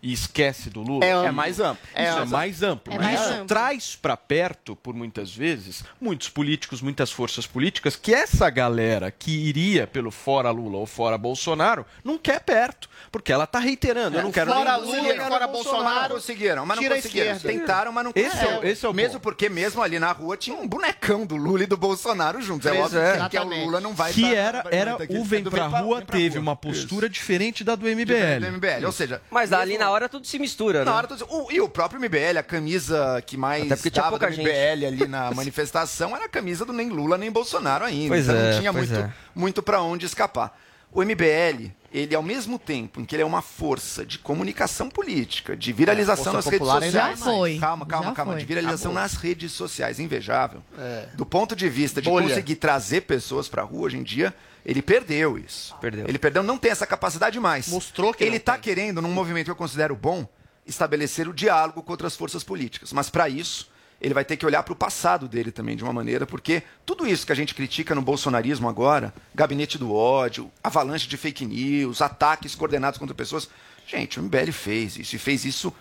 e esquece do Lula, É é, amplo. mais amplo. É Isso amplo. é mais amplo. É Mas mais isso amplo. traz para perto, por muitas vezes, muitos políticos, muitas forças políticas, que essa galera que iria pelo fora Lula ou fora Bolsonaro não quer perto. Porque ela está reiterando, eu não quero Fora nem Lula e fora Bolsonaro, conseguiram, mas não tira a conseguiram. esquerda. Tentaram, mas não Esse conseguiram. é o- esse é o mesmo ponto. porque mesmo ali na rua tinha um bonecão do Lula e do Bolsonaro juntos. É Pois óbvio é. que o Lula não vai Que pra- era, vai- era vai- o é Vem do Pra Vem Rua Vem Pra teve Rua. uma postura diferente da do M B Diferente L. do M B L, ou seja... Mas ali na hora tudo se mistura, Na né? hora tudo- o- e o próprio M B L, a camisa que mais Até porque tinha dava do pouca M B L ali na manifestação era a camisa do nem Lula nem Bolsonaro ainda. Pois então é, não tinha pois muito, é. muito para onde escapar. O M B L, ele ao mesmo tempo em que ele é uma força de comunicação política, de viralização Força nas redes popular ainda sociais. Já foi, Calma, calma, já calma. foi. De viralização Acabou. nas redes sociais, invejável. É. Do ponto de vista de Bolha. conseguir trazer pessoas para a rua hoje em dia, ele perdeu isso. Perdeu. Ele perdeu, não tem essa capacidade mais. Mostrou que ele não está tem. querendo, num movimento que eu considero bom, estabelecer o diálogo com outras forças políticas. Mas para isso, ele vai ter que olhar para o passado dele também de uma maneira, porque tudo isso que a gente critica no bolsonarismo agora, gabinete do ódio, avalanche de fake news, ataques coordenados contra pessoas, gente, o M B L fez isso e fez isso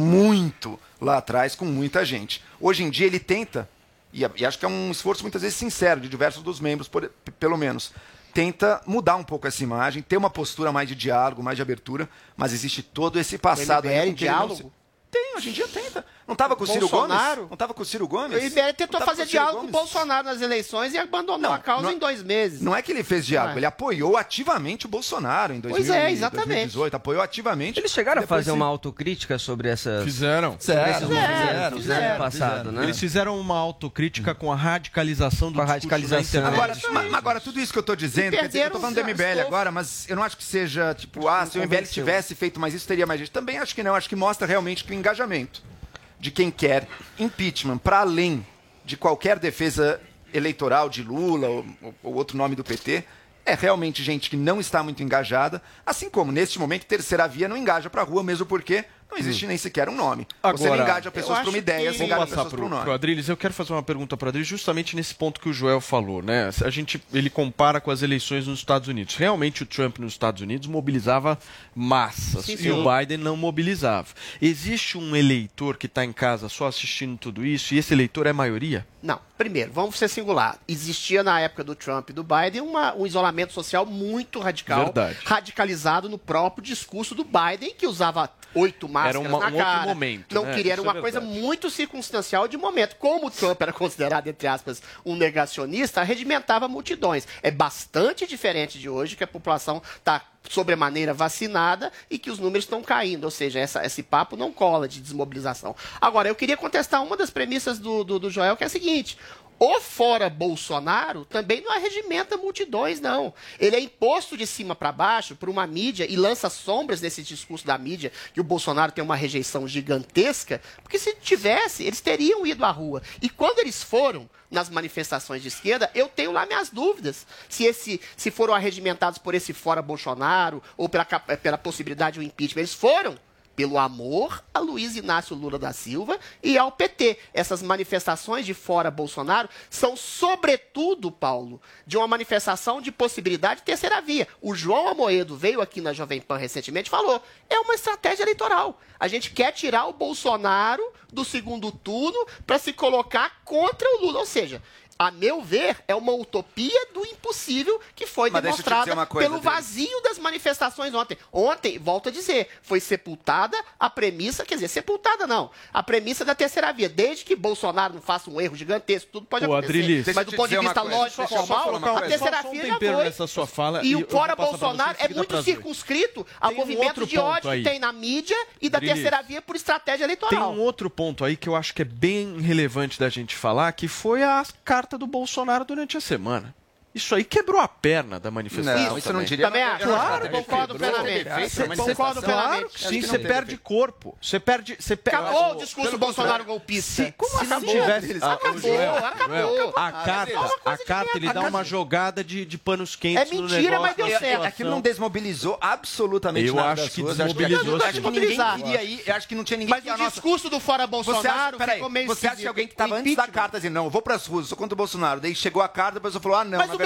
muito lá atrás com muita gente. Hoje em dia ele tenta, e, e acho que é um esforço muitas vezes sincero de diversos dos membros, por- p- pelo menos, tenta mudar um pouco essa imagem, ter uma postura mais de diálogo, mais de abertura, mas existe todo esse passado M B L aí com que ele não diálogo? se- Tem, hoje em dia tenta. Não estava com o Ciro Bolsonaro? Gomes? Não estava com o Ciro Gomes? O M B L tentou Não tava fazer com o Ciro diálogo com o Gomes? Bolsonaro nas eleições e abandonou a causa não- em dois meses. Não é que ele fez diálogo, Não é. ele apoiou ativamente o Bolsonaro em dois mil, Pois é, exatamente. dois mil e dezoito, apoiou ativamente. Eles chegaram a Depois fazer se- uma autocrítica sobre essas... Fizeram. sobre esses Fizeram, movimentos fizeram, no fizeram, passado, fizeram. né? Eles fizeram uma autocrítica com a radicalização do Com a discurso radicalização. na Agora, internet. mas- mas agora, tudo isso que eu estou dizendo, E quer dizer, eu perderam tô falando do os- M B L os- agora, mas eu não acho que seja, tipo, ah, se o M B L convenceu. tivesse feito mais isso, teria mais gente. Também acho que não, acho que mostra realmente que o engajamento de quem quer impeachment, para além de qualquer defesa eleitoral de Lula ou, ou outro nome do P T, é realmente gente que não está muito engajada, assim como, neste momento, Terceira Via não engaja para a rua, mesmo porque não existe nem sequer um nome. Você não Agora, engaja pessoas eu para uma acho ideia, que- você Vamos engaja passar pessoas pro, para um nome. pro Adriles. Eu quero fazer uma pergunta para Adriles justamente nesse ponto que o Joel falou, né? A gente, ele compara com as eleições nos Estados Unidos. Realmente o Trump nos Estados Unidos mobilizava massas Sim, e sim. o Biden não mobilizava. Existe um eleitor que está em casa só assistindo tudo isso e esse eleitor é maioria? Não, primeiro, vamos ser singular. Existia na época do Trump e do Biden uma- um isolamento social muito radical, Verdade. radicalizado no próprio discurso do Biden, que usava oito máscaras uma- na um outro cara. momento, não né? queria, era Isso é uma coisa verdade. muito circunstancial de momento. Como o Trump era considerado, entre aspas, um negacionista, regimentava multidões. É bastante diferente de hoje, que a população está sobremaneira vacinada e que os números estão caindo, ou seja, essa- esse papo não cola de desmobilização. Agora, eu queria contestar uma das premissas do, do, do Joel, que é a seguinte: o fora Bolsonaro também não arregimenta multidões, não. Ele é imposto de cima para baixo por uma mídia e lança sombras nesse discurso da mídia que o Bolsonaro tem uma rejeição gigantesca, porque se tivesse, eles teriam ido à rua. E quando eles foram nas manifestações de esquerda, eu tenho lá minhas dúvidas se, esse, se foram arregimentados por esse fora Bolsonaro ou pela, cap- pela possibilidade de um impeachment. Eles foram pelo amor a Luiz Inácio Lula da Silva e ao P T. Essas manifestações de fora Bolsonaro são, sobretudo, Paulo, de uma manifestação de possibilidade de terceira via. O João Amoedo veio aqui na Jovem Pan recentemente e falou: é uma estratégia eleitoral. A gente quer tirar o Bolsonaro do segundo turno para se colocar contra o Lula. Ou seja, a meu ver, é uma utopia do impossível que foi Mas deixa eu te demonstrada dizer uma coisa, pelo Adriano. vazio das manifestações ontem. Ontem, volto a dizer, foi sepultada a premissa, quer dizer, sepultada não, a premissa da terceira via. Desde que Bolsonaro não faça um erro gigantesco, tudo pode Ô, acontecer. Adrilis, Mas do ponto de vista lógico e formal, a terceira só um via já tempero foi. nessa sua fala E e o eu fora vou passar pra Bolsonaro você em é seguida muito pra Zoe. circunscrito ao Tem um movimento outro de ponto ódio aí. que tem na mídia e da Adrilis, terceira via por estratégia Tem eleitoral. um outro ponto aí que eu acho que é bem relevante da gente falar, que foi a carta do Bolsonaro durante a semana. Isso aí quebrou a perna da manifestação. Não, isso eu não também. diria. Também acho. Claro, Concordo quebrou. plenamente. Você Concordo Claro, plenamente. sim, você perde corpo. Você perde. Você perde Acabou o discurso Bolsonaro golpista. Se, como Se se não acabou. tivesse. Ah, Acabou, Joel, acabou. Joel, a Ah, carta, é uma coisa a de carta ele merda. dá uma jogada de, de panos quentes É no mentira, negócio. mas deu na certo. situação. Aquilo não desmobilizou absolutamente Eu nada acho das que ruas. Eu acho desmobilizou, eu acho sim. que ninguém Desmobilizar. queria ir. Eu acho que não tinha ninguém Mas que o ia, nossa, discurso do fora Você acha, Bolsonaro peraí, ficou meio você acha que esquisito. alguém que estava O antes da impeachment. carta dizendo, não, eu vou para as ruas, eu sou contra o Bolsonaro. Daí chegou a carta, depois eu falou, ah, não, Mas na o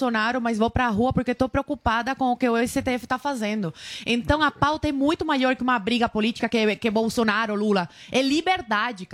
Bolsonaro, mas vou pra rua porque estou preocupada com o que o S T F está fazendo. Então a pauta é muito maior que uma briga política que, que Bolsonaro, Lula. É liberdade, cara.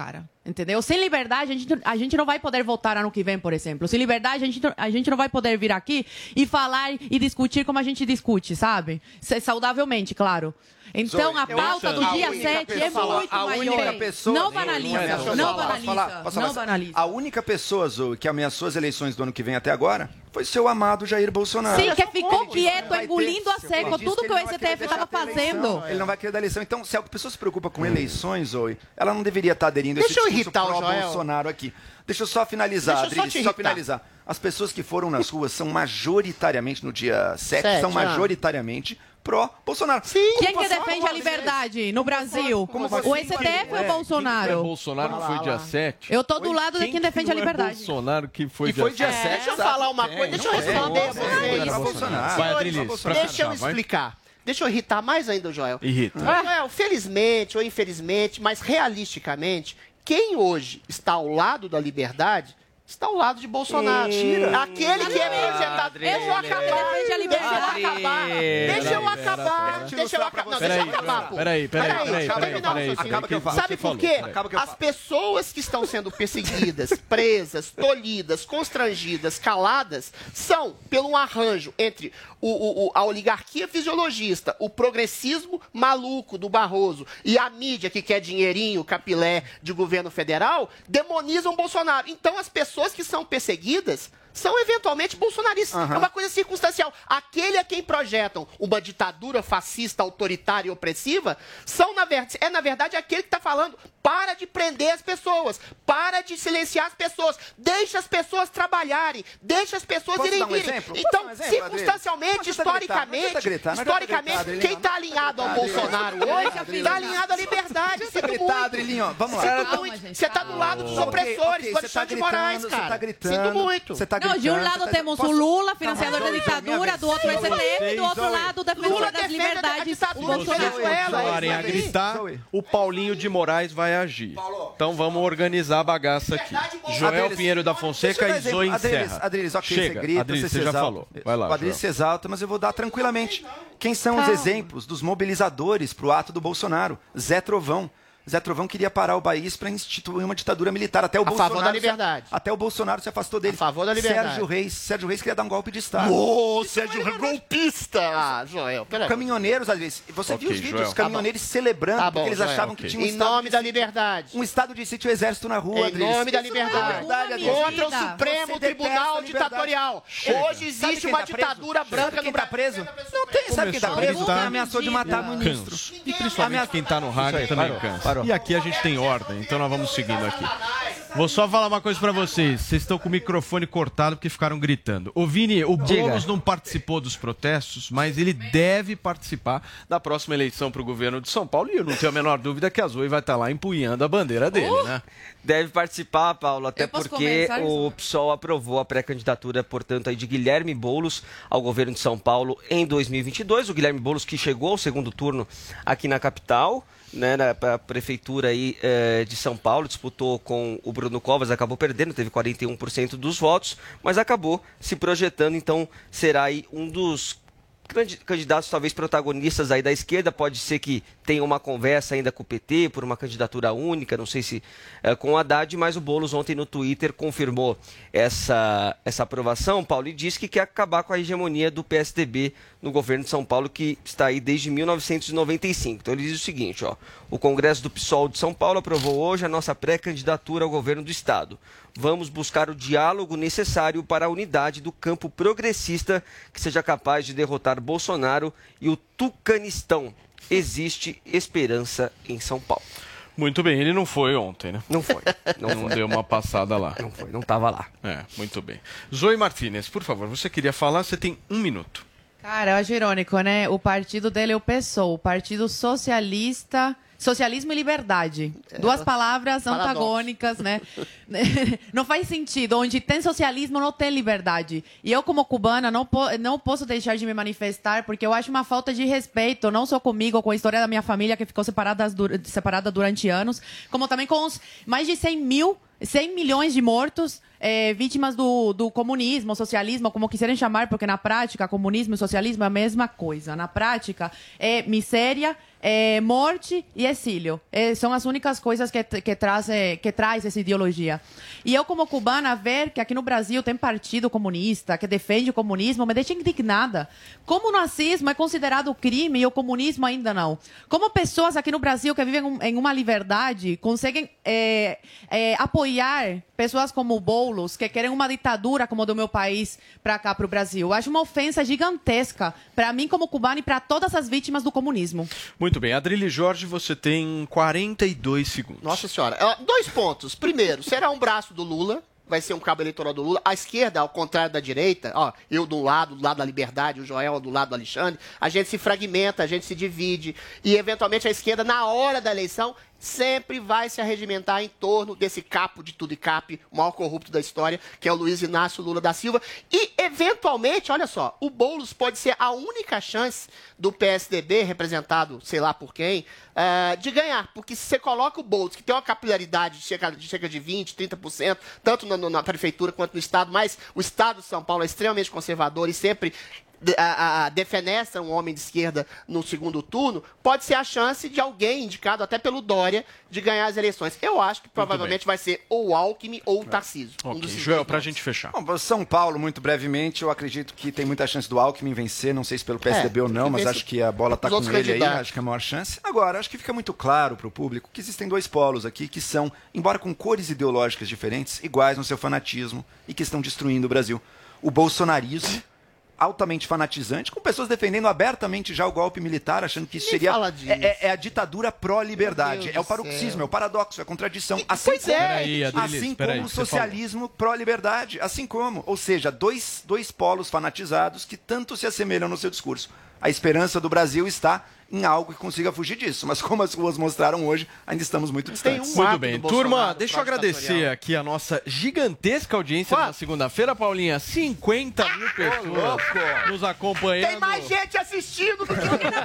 Entendeu? Sem liberdade, a gente, a gente não vai poder votar ano que vem, por exemplo. Sem liberdade, a gente, a gente não vai poder vir aqui e falar e discutir como a gente discute, sabe? Saudavelmente, claro. Então, Zoe, a pauta do dia sete é muito a maior. única pessoa, Não banaliza, Deixa eu não falar, posso banaliza, falar? Posso falar? não banaliza. A única pessoa, Zoe, que ameaçou as eleições do ano que vem até agora foi seu amado Jair Bolsonaro. Sim, que ficou quieto, engolindo a seco tudo que o S T F estava fazendo. Ele não vai querer dar eleição. Então, se a pessoa se preocupa com eleições, Zoe, ela não deveria estar aderindo a esse Deixa eu discurso irritar o Joel. pró-Bolsonaro aqui. Deixa eu só finalizar, Deixa eu só Adriles, te só, irritar. finalizar. As pessoas que foram nas ruas são majoritariamente, no dia sete, Sete, são ah. majoritariamente pró-Bolsonaro. Quem que defende a liberdade no Brasil? O S T F ou o Bolsonaro? É Bolsonaro que foi dia sete? Eu tô do lado de quem defende a Não é liberdade. Bolsonaro que foi E dia foi dia sete. sete. Deixa eu falar uma coisa, deixa eu responder a vocês. Vai, Adriles, pra Deixa fechar, eu vai. explicar. Deixa eu irritar mais ainda o Joel. Irrita. Joel, felizmente ou infelizmente, mas realisticamente, quem hoje está ao lado da liberdade está ao lado de Bolsonaro. Mentira. Aquele que é projetado. Deixa eu acabar. Deixa eu acabar. Deixa eu acabar. Deixa eu acabar. Não, deixa eu acabar, pô. Peraí, peraí, peraí, deixa eu peraí, terminar o peraí, raciocínio. peraí, que eu falo. Sabe Você por falou, quê? peraí. As pessoas que estão sendo perseguidas, presas, tolhidas, constrangidas, caladas, são pelo um arranjo entre o, o, o- a oligarquia fisiologista, o progressismo maluco do Barroso e a mídia que quer dinheirinho, capilé de governo federal, demonizam Bolsonaro. Então as pessoas que são perseguidas são eventualmente bolsonaristas. É uma coisa circunstancial. Aquele a quem projetam uma ditadura fascista, autoritária e opressiva, são, na ver... é, na verdade, aquele que está falando: para de prender as pessoas, para de silenciar as pessoas, deixa as pessoas trabalharem, deixa as pessoas Posso irem dar um virem. exemplo? Posso Então, dar um exemplo, circunstancialmente, Adriano? Não adianta gritar, não adianta historicamente, gritar, não adianta historicamente, gritar, quem está alinhado ao Adriano. Bolsonaro hoje está alinhado à liberdade. Sinto gritar, muito. Adrilinho, vamos lá. Sinto Calma, muito. gente, Você está do lado dos Ok, opressores, ok, do você tá Alexandre de Moraes, gritando, cara. você tá gritando, Sinto muito. você tá Não, de um gritando, lado você tá- temos Posso- o Lula, Tá, financiador da Zoe, ditadura, minha do outro o vez. S T F, do outro Zoe. lado o defensor Lula das defende a liberdades, ditadura o Bolsonaro. Venezuela. Continuarem a gritar, o Paulinho de Moraes vai agir. Então vamos organizar a bagaça aqui. Joel Adriles, Pinheiro da deixa eu Fonseca dar e exemplo. Zoe Adriles, encerra. Adriles, ok, Chega, você grita, Adriles, você, você se já exalta. falou. Vai lá, O Adriles Joel. se exalta, mas eu vou dar tranquilamente. Quem são os Calma. exemplos dos mobilizadores para o ato do Bolsonaro? Zé Trovão. Zé Trovão queria parar o país para instituir uma ditadura militar. Até o A Bolsonaro favor da se- liberdade. até o Bolsonaro se afastou dele. A favor da liberdade. Sérgio Reis. Sérgio Reis queria dar um golpe de Estado. Ô, Sérgio Reis, golpista! Ah, Joel, peraí. Caminhoneiros, às vezes. Você Ok, viu os vídeos Joel. dos caminhoneiros celebrando Tá bom, porque eles Joel, achavam ok. que tinha um Em estado nome de da sítio- liberdade. um estado de sítio e exército na rua, Em Adriles. nome da Isso liberdade. não é verdade, Adriles. Contra o Você Supremo detesta Tribunal a liberdade. Ditatorial. Chega. Hoje Sabe existe quem uma tá preso? ditadura Sabe branca quem no tá Brasil. preso? Não tem. Sabe quem tá Começou a preso? gritar. Quem ameaçou de matar ministros. Canso. E principalmente quem tá no rádio Isso aí, também parou, cansa. parou. E aqui a gente tem ordem, então nós vamos seguindo aqui. Vou só falar uma coisa pra vocês. Vocês estão com o microfone cortado porque ficaram gritando. Ô Vini, o Boulos não participou dos protestos, mas ele deve participar da próxima eleição pro governo de São Paulo. E eu não tenho a menor dúvida que a Zoe vai estar lá empunhando a bandeira dele, Uh! né? Deve participar, Paulo, até Eu posso porque começar, o P SOL aprovou a pré-candidatura, portanto, aí de Guilherme Boulos ao governo de São Paulo em dois mil e vinte e dois. O Guilherme Boulos que chegou ao segundo turno aqui na capital, né, na pra prefeitura aí, eh, de São Paulo, disputou com o Bruno Covas, acabou perdendo, teve quarenta e um por cento dos votos, mas acabou se projetando, então será aí um dos candi- candidatos talvez protagonistas aí da esquerda. Pode ser que tenha uma conversa ainda com o P T por uma candidatura única, não sei se é, com o Haddad, mas o Boulos ontem no Twitter confirmou essa, essa aprovação, Paulo, e disse que quer acabar com a hegemonia do P S D B no governo de São Paulo, que está aí desde mil novecentos e noventa e cinco. Então ele diz o seguinte, ó: o Congresso do P SOL de São Paulo aprovou hoje a nossa pré-candidatura ao governo do Estado. Vamos buscar o diálogo necessário para a unidade do campo progressista que seja capaz de derrotar Bolsonaro e o Tucanistão. Existe esperança em São Paulo. Muito bem, ele não foi ontem, né? Não foi. Não, não deu uma passada lá. Não foi, não estava lá. É, muito bem. Zoe Martínez, por favor, você queria falar, você tem um minuto. Cara, eu acho irônico, né? O partido dele é o P SOL, o Partido Socialista... Socialismo e liberdade. Duas palavras Paradoxo. antagônicas, né? Não faz sentido. Onde tem socialismo, não tem liberdade. E eu, como cubana, não, po não posso deixar de me manifestar, porque eu acho uma falta de respeito, não só comigo, com a história da minha família, que ficou separada, separada durante anos, como também com os mais de cem mil, cem milhões de mortos, é, vítimas do, do comunismo, socialismo, como quiserem chamar, porque na prática, comunismo e socialismo é a mesma coisa. Na prática, é miséria, é, morte e exílio. É, são as únicas coisas que, que, traz, é, que traz essa ideologia. E eu, como cubana, ver que aqui no Brasil tem partido comunista que defende o comunismo me deixa indignada. Como o nazismo é considerado crime e o comunismo ainda não? Como pessoas aqui no Brasil que vivem em uma liberdade conseguem é, é, apoiar pessoas como o Boulos, que querem uma ditadura como a do meu país, para cá, para o Brasil? Eu acho uma ofensa gigantesca para mim como cubana e para todas as vítimas do comunismo. Muito bem. Adrilho Jorge, você tem quarenta e dois segundos. Nossa senhora. Uh, dois pontos. Primeiro, será um braço do Lula, vai ser um cabo eleitoral do Lula. A esquerda, ao contrário da direita, ó, eu do lado, do lado da Liberdade, o Joel do lado do Alexandre, a gente se fragmenta, a gente se divide. E, eventualmente, a esquerda, na hora da eleição, sempre vai se arregimentar em torno desse capo de tudo e cap, o maior corrupto da história, que é o Luiz Inácio Lula da Silva. E, eventualmente, olha só, o Boulos pode ser a única chance do P S D B, representado, sei lá por quem, uh, de ganhar. Porque se você coloca o Boulos, que tem uma capilaridade de cerca de, cerca de vinte, trinta por cento, tanto na, na prefeitura quanto no Estado, mas o Estado de São Paulo é extremamente conservador e sempre A, a, defenestra um homem de esquerda no segundo turno, pode ser a chance de alguém indicado até pelo Dória de ganhar as eleições. Eu acho que provavelmente vai ser ou o Alckmin ou o Tarcísio. Ok, um Joel, pra gente fechar. Bom, São Paulo, muito brevemente, eu acredito que tem muita chance do Alckmin vencer, não sei se pelo P S D B É, ou não, mas vence acho que a bola tá os com outros ele aí, candidatos. acho que é a maior chance. Agora, acho que fica muito claro para o público que existem dois polos aqui que são, embora com cores ideológicas diferentes, iguais no seu fanatismo e que estão destruindo o Brasil. O bolsonarismo, altamente fanatizante, com pessoas defendendo abertamente já o golpe militar, achando que isso Nem seria fala disso. é, é- é a ditadura pró-liberdade, Meu Deus é o do paroxismo, céu. é o paradoxo, é a contradição. Assim pois como, é. Peraí, Adriles, assim peraí, como o você socialismo pró-liberdade, assim como, ou seja, dois, dois polos fanatizados que tanto se assemelham no seu discurso. A esperança do Brasil está em algo que consiga fugir disso, mas como as ruas mostraram hoje, ainda estamos muito distantes. Muito bem. Turma, deixa eu agradecer aqui a nossa gigantesca audiência na segunda-feira, Paulinha. cinquenta mil pessoas nos acompanhando. Tem mais gente assistindo do que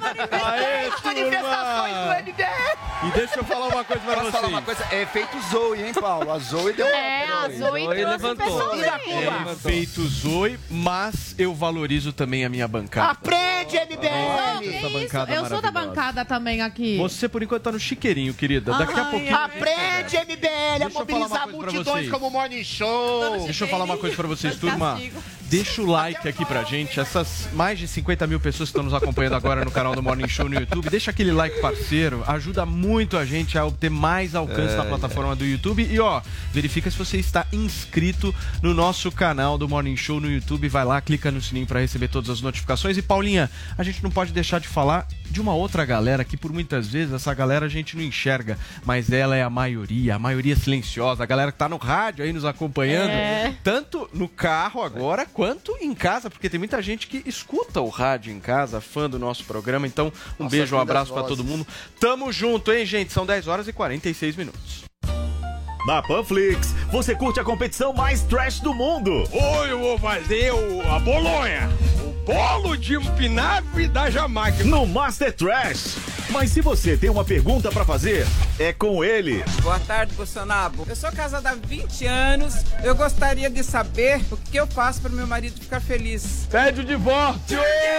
Aê, as manifestações do M D S. E deixa eu falar uma coisa pra Posso vocês. falar uma coisa? É efeito Zoe, hein, Paulo? A Zoe deu É, a Zoe trouxe pessoas aí. É feito Zoe, mas eu valorizo também a minha bancada. Aprende, M B L! Essa bancada Eu sou da maravilhosa. bancada também aqui. Você, por enquanto, tá no chiqueirinho, querida. Daqui a Ai, pouquinho... Aprende, M B L, a Deixa eu falar uma mobilizar coisa pra multidões vocês. como o Morning Show. Deixa eu falar uma coisa pra vocês, turma. castigo. Deixa o like aqui pra gente. Essas mais de cinquenta mil pessoas que estão nos acompanhando agora no canal do Morning Show no YouTube. Deixa aquele like, parceiro. Ajuda muito a gente a obter mais alcance É, na plataforma do YouTube. E ó, verifica se você está inscrito no nosso canal do Morning Show no YouTube. Vai lá, clica no sininho pra receber todas as notificações. E Paulinha, a gente não pode deixar de falar de uma outra galera que por muitas vezes essa galera a gente não enxerga, mas ela é a maioria, a maioria silenciosa, a galera que tá no rádio aí nos acompanhando, É. tanto no carro agora, quanto em casa, porque tem muita gente que escuta o rádio em casa, fã do nosso programa, então um Nossa, beijo, um lindas abraço pra vozes. todo mundo. Tamo junto, hein, gente? São dez horas e quarenta e seis minutos. Na Panflix, você curte a competição mais trash do mundo. Hoje eu vou fazer o, a bolonha, o bolo de espinafre da Jamaica. No Master Trash. Mas se você tem uma pergunta pra fazer, é com ele. Boa tarde, Bolsonaro. Eu sou casada há vinte anos. Eu gostaria de saber o que eu faço para meu marido ficar feliz. Pede o divórcio.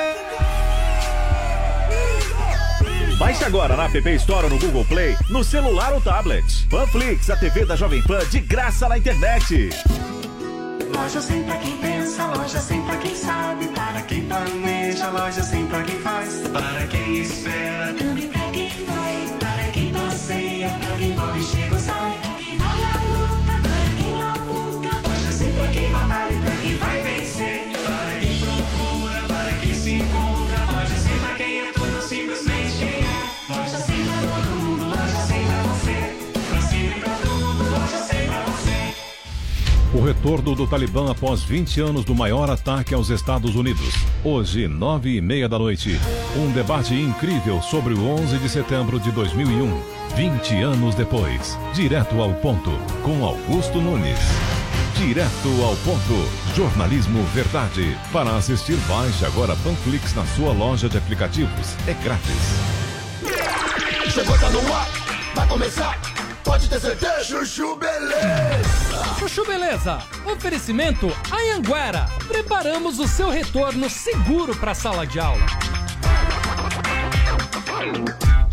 Baixe agora na App Store ou no Google Play, no celular ou tablet. Panflix, a T V da Jovem Pan de graça na internet. Loja sem pra quem pensa, loja sem pra quem sabe, para quem planeja, loja sem pra quem faz, para quem espera, também pra quem vai, para quem passeia, pra quem corre, chega ou sai, pra quem vai na luta, para quem labuta, loja sem pra quem batalha, pra quem vai vencer, para quem procura, para quem se encontra, loja sem pra quem é tudo simplesmente quem é, loja sem pra todo mundo, loja sem pra você, pra sempre pra tudo, loja sem pra você. O retorno do Talibã após vinte anos do maior ataque aos Estados Unidos. Hoje, nove e meia da noite. Um debate incrível sobre o onze de setembro de dois mil e um. vinte anos depois. Direto ao ponto, com Augusto Nunes. Direto ao ponto. Jornalismo verdade. Para assistir, baixe agora Panflix na sua loja de aplicativos. É grátis. Chegou, tá no ar, vai começar, pode ter certeza. Chuchu Beleza. Chuchu Beleza. Oferecimento Anhanguera. Preparamos o seu retorno seguro para a sala de aula.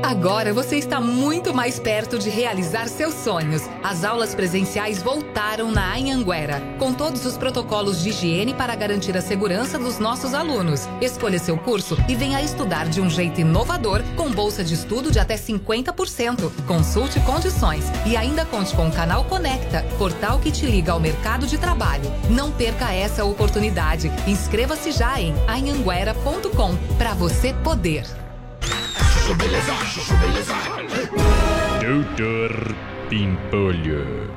Agora você está muito mais perto de realizar seus sonhos. As aulas presenciais voltaram na Anhanguera, com todos os protocolos de higiene para garantir a segurança dos nossos alunos. Escolha seu curso e venha estudar de um jeito inovador, com bolsa de estudo de até cinquenta por cento. Consulte condições e ainda conte com o Canal Conecta, portal que te liga ao mercado de trabalho. Não perca essa oportunidade. Inscreva-se já em anhanguera ponto com para você poder. Chuchu Beleza, Chuchu Beleza. Doutor Pimpolho.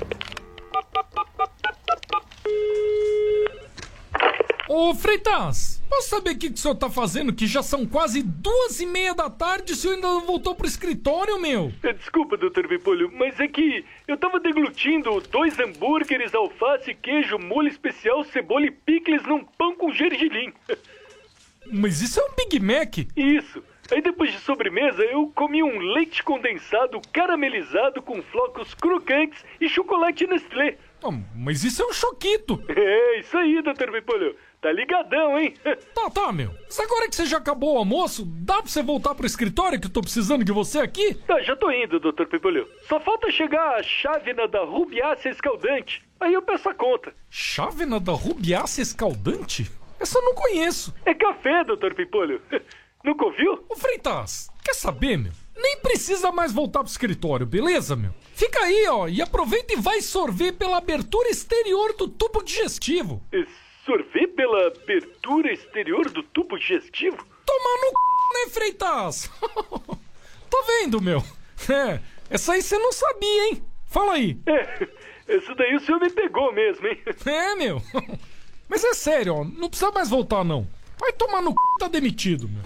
Ô, Freitas, posso saber o que, que o senhor tá fazendo? Que já são quase duas e meia da tarde e o senhor ainda não voltou pro escritório, meu? Desculpa, doutor Pimpolho, mas é que eu tava deglutindo dois hambúrgueres, alface, queijo, molho especial, cebola e picles num pão com gergelim. Mas isso é um Big Mac? Isso. Aí depois de sobremesa, eu comi um leite condensado caramelizado com flocos crocantes e chocolate Nestlé. Oh, mas isso é um choquito. É, isso aí, doutor Pimpolho. Tá ligadão, hein? Tá, tá, meu. Mas agora que você já acabou o almoço, dá pra você voltar pro escritório que eu tô precisando de você aqui? Tá, já tô indo, doutor Pimpolho. Só falta chegar a chávena da rubiácea escaldante. Aí eu peço a conta. Chávena da rubiácea escaldante? Essa eu não conheço. É café, doutor Pimpolho. Nunca ouviu? Ô, Freitas, quer saber, meu? Nem precisa mais voltar pro escritório, beleza, meu? Fica aí, ó, e aproveita e vai sorver pela abertura exterior do tubo digestivo. É, sorver pela abertura exterior do tubo digestivo? Tomar no c... né, Freitas? Tá vendo, meu? É, essa aí você não sabia, hein? Fala aí. É, essa daí o senhor me pegou mesmo, hein? É, meu. Mas é sério, ó, não precisa mais voltar, não. Vai tomar no c... tá demitido, meu.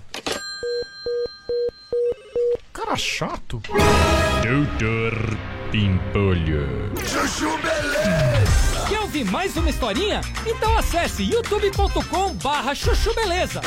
Cara chato. Doutor Pimpolho. Chuchu Beleza! Quer ouvir mais uma historinha? Então acesse youtube ponto com barra chuchu beleza.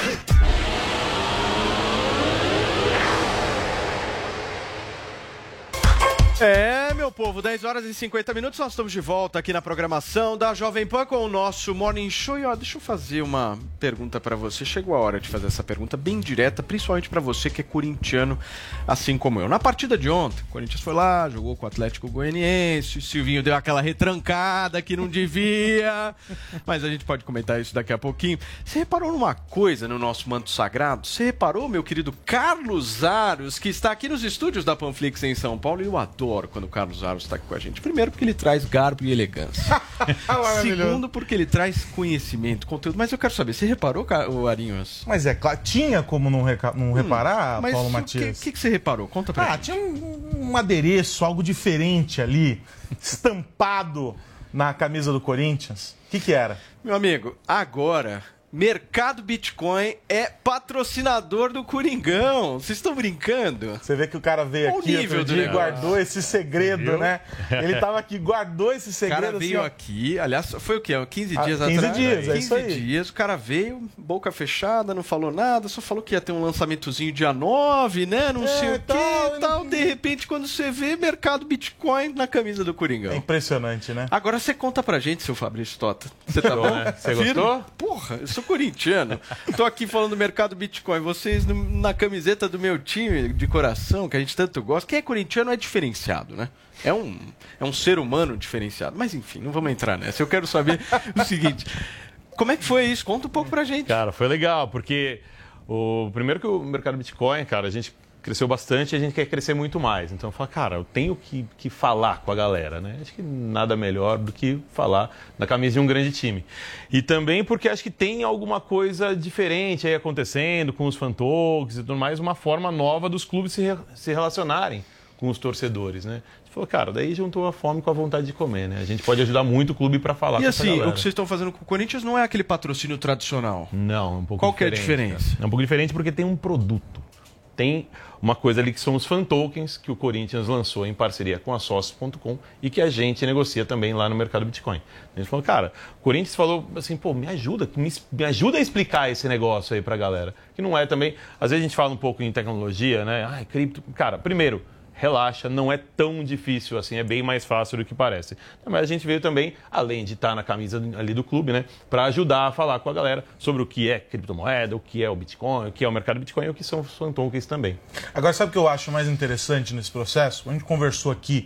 É, meu povo, dez horas e cinquenta minutos, nós estamos de volta aqui na programação da Jovem Pan com o nosso Morning Show. E ó, deixa eu fazer uma pergunta pra você. Chegou a hora de fazer essa pergunta bem direta, principalmente pra você que é corintiano, assim como eu. Na partida de ontem, o Corinthians foi lá, jogou com o Atlético Goianiense, o Silvinho deu aquela retrancada que não devia, mas a gente pode comentar isso daqui a pouquinho. Você reparou numa coisa no nosso manto sagrado? Você reparou, meu querido Carlos Aros, que está aqui nos estúdios da Panflix em São Paulo, e eu adoro quando o Carlos Aros está aqui com a gente. Primeiro, porque ele traz garbo e elegância. Segundo, porque ele traz conhecimento, conteúdo. Mas eu quero saber, você reparou, o Arinhos? Mas é claro, tinha como não, reca... não hum, reparar, mas Paulo o Matias? O que, que, que você reparou? Conta pra ah, gente. Ah, tinha um, um adereço, algo diferente ali, estampado na camisa do Corinthians. O que que era? Meu amigo, agora... Mercado Bitcoin é patrocinador do Coringão. Vocês estão brincando? Você vê que o cara veio aqui outro dia e guardou esse segredo, né? Ele tava aqui, guardou esse segredo. O cara veio assim, aqui, aliás, foi o quê? quinze dias ah, quinze atrás? dias, é quinze isso aí. dias, o cara veio, boca fechada, não falou nada, só falou que ia ter um lançamentozinho dia nove, né? Não é, sei o quê tal, e tal. De repente, quando você vê Mercado Bitcoin na camisa do Coringão. É impressionante, né? Agora você conta pra gente, seu Fabrício Tota. Você tá bom? Né? Você gostou? Porra, eu sou corintiano. Tô aqui falando do mercado Bitcoin. Vocês no, na camiseta do meu time de coração, que a gente tanto gosta. Quem é corintiano é diferenciado, né? É um, é um ser humano diferenciado. Mas enfim, não vamos entrar nessa. Eu quero saber o seguinte. Como é que foi isso? Conta um pouco pra gente. Cara, foi legal, porque o primeiro que o mercado Bitcoin, cara, a gente cresceu bastante e a gente quer crescer muito mais. Então eu falo, cara, eu tenho que, que falar com a galera, né? Acho que nada melhor do que falar na camisa de um grande time. E também porque acho que tem alguma coisa diferente aí acontecendo com os fan tokens e tudo mais, uma forma nova dos clubes se, se relacionarem com os torcedores, né? A gente falou, cara, daí juntou a fome com a vontade de comer, né? A gente pode ajudar muito o clube para falar e com assim, essa galera. o que vocês estão fazendo com o Corinthians não é aquele patrocínio tradicional? Não, é um pouco Qual diferente. Qual que é a diferença? Cara. É um pouco diferente porque tem um produto. Tem uma coisa ali que são os fan tokens que o Corinthians lançou em parceria com a sócios ponto com e que a gente negocia também lá no mercado Bitcoin. A gente falou, cara, o Corinthians falou assim, pô, me ajuda, me, me ajuda a explicar esse negócio aí pra galera. Que não é também, às vezes a gente fala um pouco em tecnologia, né? Ai, cripto. Cara, primeiro, relaxa, não é tão difícil assim, é bem mais fácil do que parece. Mas a gente veio também, além de estar na camisa ali do clube, né, para ajudar a falar com a galera sobre o que é criptomoeda, o que é o Bitcoin, o que é o mercado Bitcoin e o que são os fan tokens também. Agora, sabe o que eu acho mais interessante nesse processo? A gente conversou aqui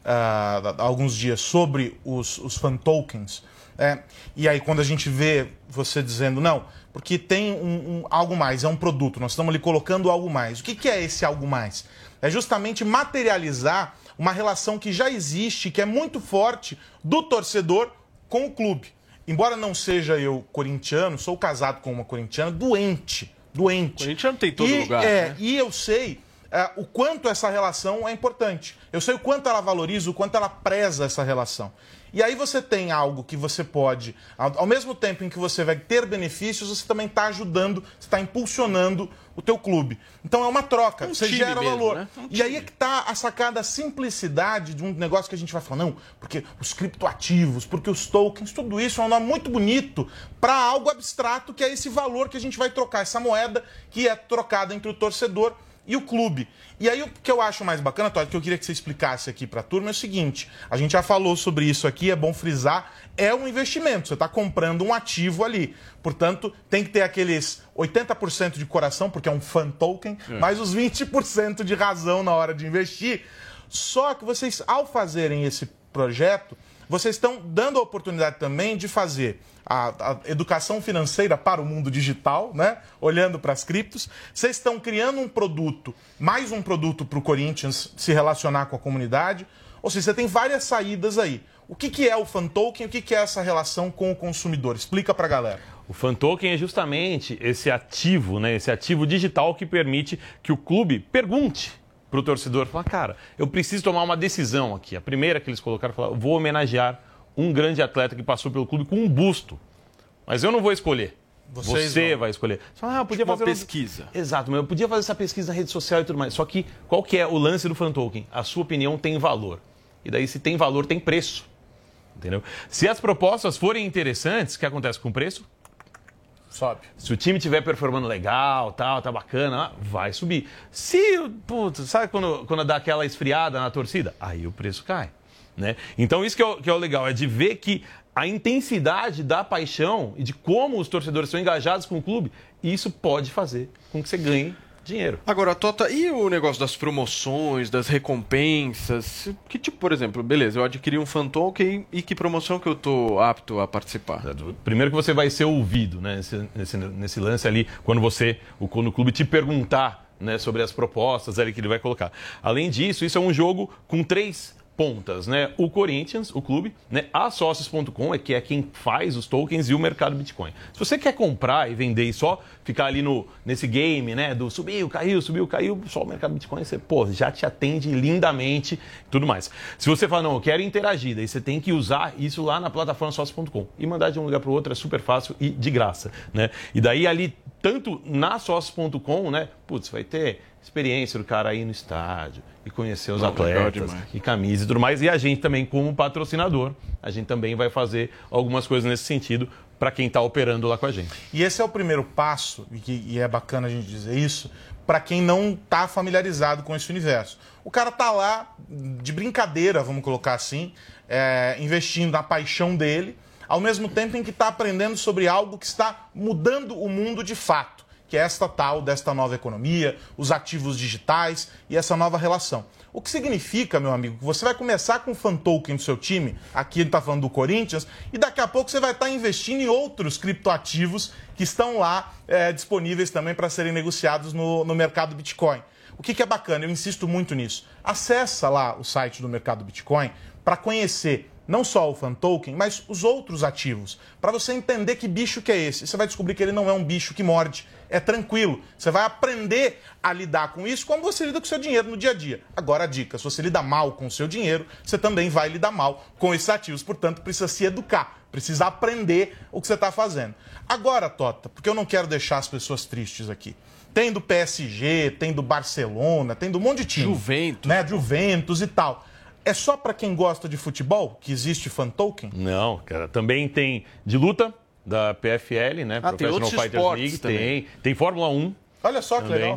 uh, há alguns dias sobre os, os fan tokens, é, e aí quando a gente vê você dizendo, não, porque tem um, um, algo mais, é um produto, nós estamos ali colocando algo mais. O que, que é esse algo mais? É justamente materializar uma relação que já existe, que é muito forte, do torcedor com o clube. Embora não seja eu corintiano, sou casado com uma corintiana, doente, doente. Corintiano tem em todo e, lugar. É, né? E eu sei é, o quanto essa relação é importante. Eu sei o quanto ela valoriza, o quanto ela preza essa relação. E aí você tem algo que você pode, ao, ao mesmo tempo em que você vai ter benefícios, você também está ajudando, você está impulsionando o teu clube. Então é uma troca, Um você time gera mesmo, valor. né? Um E aí é que está a sacada, a simplicidade de um negócio que a gente vai falar, não, porque os criptoativos, porque os tokens, tudo isso é um nome muito bonito para algo abstrato, que é esse valor que a gente vai trocar, essa moeda que é trocada entre o torcedor e o clube. E aí o que eu acho mais bacana, Todd, que eu queria que você explicasse aqui para a turma é o seguinte, a gente já falou sobre isso aqui, é bom frisar, é um investimento, você está comprando um ativo ali. Portanto, tem que ter aqueles oitenta por cento de coração, porque é um fan token, é. mais os vinte por cento de razão na hora de investir. Só que vocês, ao fazerem esse projeto, vocês estão dando a oportunidade também de fazer a, a educação financeira para o mundo digital, né? Olhando para as criptos. Vocês estão criando um produto, mais um produto para o Corinthians se relacionar com a comunidade. Ou seja, você tem várias saídas aí. O que, que é o fan token? O que, que é essa relação com o consumidor? Explica para a galera. O fan token é justamente esse ativo, né? Esse ativo digital que permite que o clube pergunte para o torcedor, falar, cara, eu preciso tomar uma decisão aqui. A primeira que eles colocaram, falaram, vou homenagear um grande atleta que passou pelo clube com um busto. Mas eu não vou escolher. Vocês Você vão. vai escolher. Você fala, ah, eu podia Tipo fazer uma pesquisa. Exato, mas eu podia fazer essa pesquisa na rede social e tudo mais. Só que qual que é o lance do fan token? A sua opinião tem valor. E daí, se tem valor, tem preço. Entendeu? Se as propostas forem interessantes, o que acontece com o preço? Sobe. Se o time estiver performando legal, tal, tá bacana, vai subir. Se, putz, sabe quando, quando dá aquela esfriada na torcida? Aí o preço cai, né? Então isso que é, o, que é o legal, é de ver que a intensidade da paixão e de como os torcedores são engajados com o clube, isso pode fazer com que você ganhe dinheiro. Agora, Tota, e o negócio das promoções, das recompensas? Que tipo, por exemplo, beleza, eu adquiri um fan token e que promoção que eu tô apto a participar? Primeiro que você vai ser ouvido, né? Nesse, nesse, nesse lance ali, quando você, quando o clube te perguntar, né, sobre as propostas ali que ele vai colocar. Além disso, isso é um jogo com três pontas, né? O Corinthians, o clube, né? A Sócios ponto com, é que é quem faz os tokens, e o mercado Bitcoin. Se você quer comprar e vender e só ficar ali no, nesse game, né? Do subiu, caiu, subiu, caiu, só o mercado Bitcoin, você, pô, já te atende lindamente e tudo mais. Se você fala, não, eu quero interagir, daí você tem que usar isso lá na plataforma Sócios ponto com. E mandar de um lugar para o outro é super fácil e de graça, né? E daí ali, tanto na Sócios ponto com, né? Putz, vai ter experiência do cara aí no estádio e conhecer os Não, atletas e camisas e tudo mais. E a gente também, como patrocinador, a gente também vai fazer algumas coisas nesse sentido para quem está operando lá com a gente. E esse é o primeiro passo, e, que, e é bacana a gente dizer isso, para quem não está familiarizado com esse universo. O cara está lá, de brincadeira, vamos colocar assim, é, investindo na paixão dele, ao mesmo tempo em que está aprendendo sobre algo que está mudando o mundo de fato, que é esta tal desta nova economia, os ativos digitais e essa nova relação. O que significa, meu amigo, que você vai começar com o fan token do seu time, aqui ele está falando do Corinthians, e daqui a pouco você vai estar investindo em outros criptoativos que estão lá é, disponíveis também para serem negociados no, no mercado Bitcoin. O que, que é bacana, eu insisto muito nisso. Acessa lá o site do mercado Bitcoin para conhecer não só o fan token, mas os outros ativos, para você entender que bicho que é esse. Você vai descobrir que ele não é um bicho que morde, é tranquilo. Você vai aprender a lidar com isso como você lida com o seu dinheiro no dia a dia. Agora a dica, se você lida mal com o seu dinheiro, você também vai lidar mal com esses ativos. Portanto, precisa se educar, precisa aprender o que você está fazendo. Agora, Tota, porque eu não quero deixar as pessoas tristes aqui. Tem do P S G, tem do Barcelona, tem do um monte de time. Juventus. Né? Juventus e tal. É só para quem gosta de futebol que existe fan token? Não, cara. Também tem de luta da P F L, né? Ah, Professional tem outros Fighters esportes League. também. Tem, tem Fórmula um. Olha só que também. legal.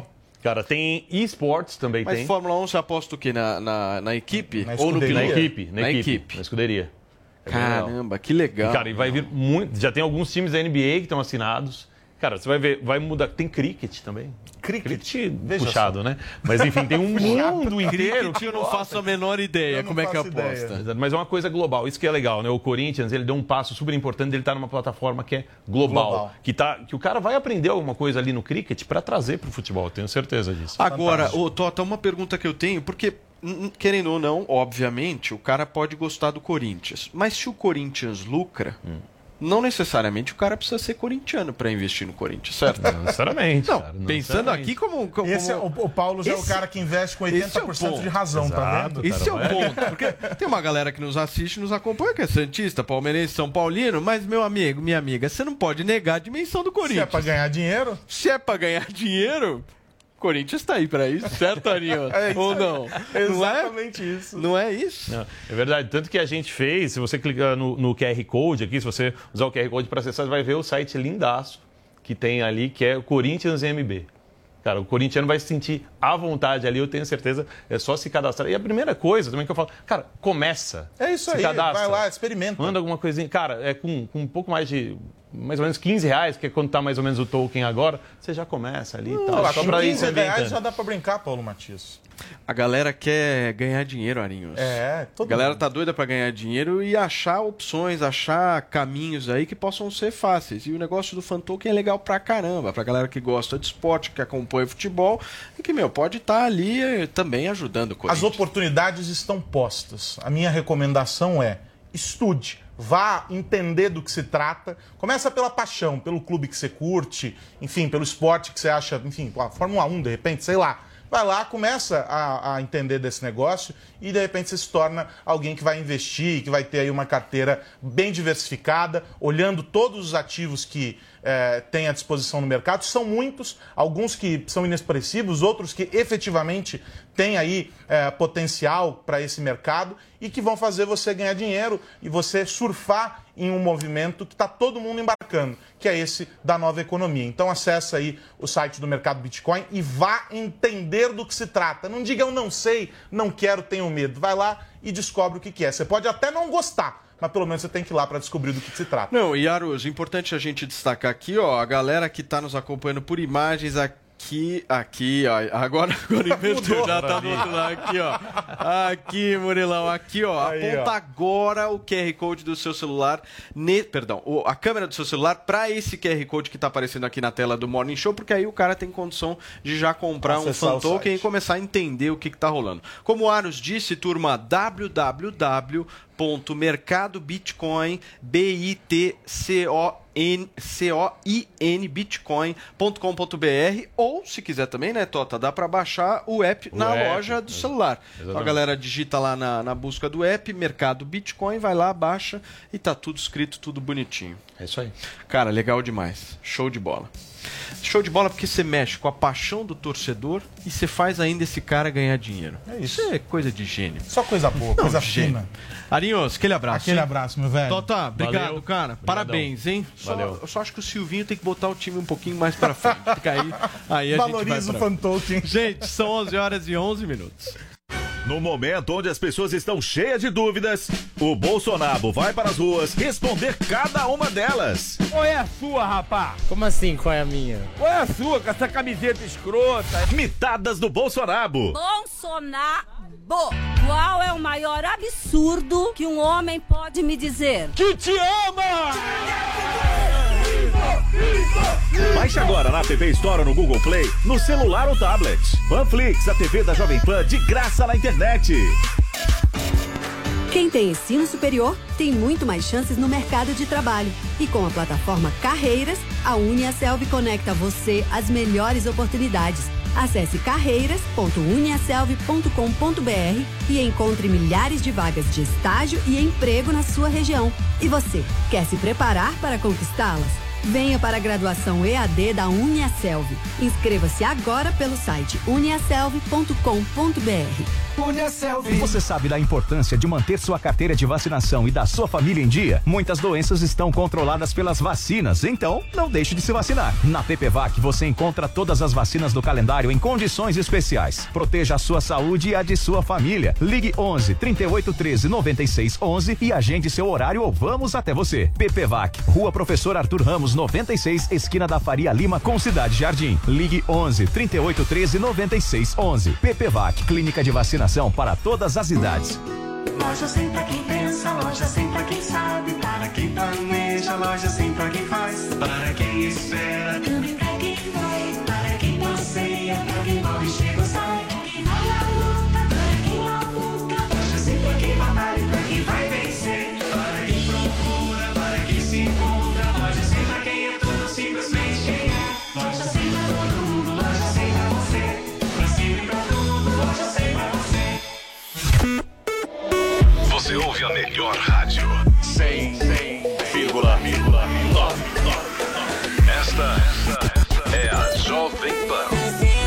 Cara, tem esportes também. Mas tem. Fórmula um você aposta o quê? Na, na, na equipe? Na Ou no escuderia. piloto? Na equipe, na Na equipe, equipe. na escuderia. É bem Caramba, legal. que legal. Cara, e vai vir muito. Já tem alguns times da N B A que estão assinados. Cara, você vai ver, vai mudar. Tem cricket também. Cricket? Cricket puxado, né? Mas enfim, tem um mundo inteiro. Que eu não faço a menor ideia como é que aposta. Mas é uma coisa global, isso que é legal, né? O Corinthians, ele deu um passo super importante, ele tá numa plataforma que é global, Global. Que, tá, que o cara vai aprender alguma coisa ali no cricket para trazer pro futebol, eu tenho certeza disso. Agora, ô, Tota, uma pergunta que eu tenho, porque, n- querendo ou não, obviamente, o cara pode gostar do Corinthians. Mas se o Corinthians lucra, não necessariamente o cara precisa ser corintiano para investir no Corinthians, certo? Não necessariamente. Não, cara, não pensando necessariamente. aqui como... como... Esse é, o, o Paulo já é o Esse- cara que investe com esse oitenta é o por cento ponto. de razão, tá Exato, vendo? Esse é o ponto, porque tem uma galera que nos assiste, nos acompanha, que é santista, palmeirense, são paulino, mas, meu amigo, minha amiga, você não pode negar a dimensão do Se Corinthians. é pra ganhar dinheiro... Se é pra ganhar dinheiro, Corinthians tá aí pra isso, certo, Arinho? É isso Ou aí. não? Exatamente isso. Não é isso? Não, é verdade, tanto que a gente fez, se você clicar no, no Q R Code aqui, se você usar o Q R Code para acessar, você vai ver o site lindaço que tem ali, que é o Corinthians M B. Cara, o corintiano vai se sentir à vontade ali, eu tenho certeza, é só se cadastrar. E a primeira coisa também que eu falo, cara, começa. É isso se aí, cadastra, vai lá, experimenta. manda alguma coisinha. Cara, é com, com um pouco mais de, mais ou menos quinze reais, que é quando tá mais ou menos o token agora, você já começa ali e tal. Olha, Só com pra ir se quinze reais ambientando. já dá pra brincar, Paulo Matias. A galera quer ganhar dinheiro, Arinhos. É, todo A galera mundo. tá doida pra ganhar dinheiro e achar opções, achar caminhos aí que possam ser fáceis. E o negócio do Fantoken é legal pra caramba, pra galera que gosta de esporte, que acompanha futebol e que, meu, pode estar ali eh, também ajudando o As Corinthians. oportunidades estão postas. A minha recomendação é estude, vá entender do que se trata. Começa pela paixão, pelo clube que você curte, enfim, pelo esporte que você acha, enfim, a Fórmula um, de repente, sei lá. Vai lá, começa a, a entender desse negócio e, de repente, você se torna alguém que vai investir, que vai ter aí uma carteira bem diversificada, olhando todos os ativos que eh, tem à disposição no mercado. São muitos, alguns que são inexpressivos, outros que efetivamente têm aí eh, potencial para esse mercado e que vão fazer você ganhar dinheiro e você surfar em um movimento que está todo mundo embarcando, que é esse da nova economia. Então acessa aí o site do mercado Bitcoin e vá entender do que se trata. Não diga eu não sei, não quero, tenho medo. Vai lá e descobre o que que é. Você pode até não gostar, mas pelo menos você tem que ir lá para descobrir do que se trata. Não, e Aruz, importante a gente destacar aqui, ó, a galera que tá nos acompanhando por imagens aqui, aqui, ó, agora, agora inverteu, já tá do outro lado, aqui, ó, aqui, Murilão, aqui, ó, Aí, aponta ó. agora o Q R Code do seu celular, ne, perdão, o- a câmera do seu celular para esse Q R Code que tá aparecendo aqui na tela do Morning Show, porque aí o cara tem condição de já comprar Acessar um o Fantoken site. e começar a entender o que que tá rolando. Como o Arus disse, turma, w w w ponto mercado bitcoin b i t c o n c o i n bitcoin ponto com ponto b r ou se quiser também, né, Tota, dá para baixar o app O na app, loja do ex- celular. exatamente. Então a galera digita lá na, na busca do app Mercado Bitcoin, vai lá, baixa e tá tudo escrito, tudo bonitinho. É isso aí. Cara, legal demais. Show de bola. Show de bola porque você mexe com a paixão do torcedor e você faz ainda esse cara ganhar dinheiro. É isso. Isso é coisa de gênio. Só coisa boa, Não, coisa gênio. fina. Arinhos, aquele abraço. Aquele hein? abraço, meu velho. Tota, obrigado, Valeu. cara. Obrigadão. Parabéns, hein? Só, Valeu. eu só acho que o Silvinho tem que botar o time um pouquinho mais pra frente. Fica aí, aí a Valoriza gente o vai pra... Fantoken. Gente, são onze horas e onze minutos. No momento onde as pessoas estão cheias de dúvidas, o Bolsonaro vai para as ruas responder cada uma delas. Qual é a sua, rapá? Como assim, qual é a minha? Qual é a sua com essa camiseta escrota? Mitadas do Bolsonaro. Bolsonaro, qual é o maior absurdo que um homem pode me dizer? Que te ama! Baixe agora na App Store ou no Google Play, no celular ou tablet. Panflix, a T V da Jovem Pan de graça na internet. Quem tem ensino superior tem muito mais chances no mercado de trabalho. E com a plataforma Carreiras, a Uniaselv conecta você às melhores oportunidades. Acesse carreiras ponto uniaselv ponto com ponto b r e encontre milhares de vagas de estágio e emprego na sua região. E você, quer se preparar para conquistá-las? Venha para a graduação E A D da Uniaselv. Inscreva-se agora pelo site uniaselv ponto com ponto b r. Uniaselv. Você sabe da importância de manter sua carteira de vacinação e da sua família em dia? Muitas doenças estão controladas pelas vacinas, então não deixe de se vacinar. Na P P V A C você encontra todas as vacinas do calendário em condições especiais. Proteja a sua saúde e a de sua família. Ligue onze, trinta e oito, treze, noventa e seis, onze e agende seu horário ou vamos até você. P P V A C, Rua Professor Arthur Ramos, noventa e seis, esquina da Faria Lima com Cidade Jardim. Ligue onze, trinta e oito, treze, noventa e seis, onze. P P V A C, clínica de vacinação para todas as idades. Loja Cem pra quem pensa, loja Cem pra quem sabe, para quem planeja, loja Cem pra quem faz, para quem espera, também pra quem vai, para quem passeia, pra quem morre, chega ou sai, pra quem vai à luta, para quem labuta, loja Cem pra quem batalha e pra quem vai vencer, para quem procura, para quem se encontra, loja Cem pra quem é tudo simplesmente quem é, loja Cem pra todo mundo, loja Cem pra você, pra cima e pra tudo, loja Cem pra você. Você ouve a melhor rádio. cem vírgula nove. Esta, esta é a Jovem Pan.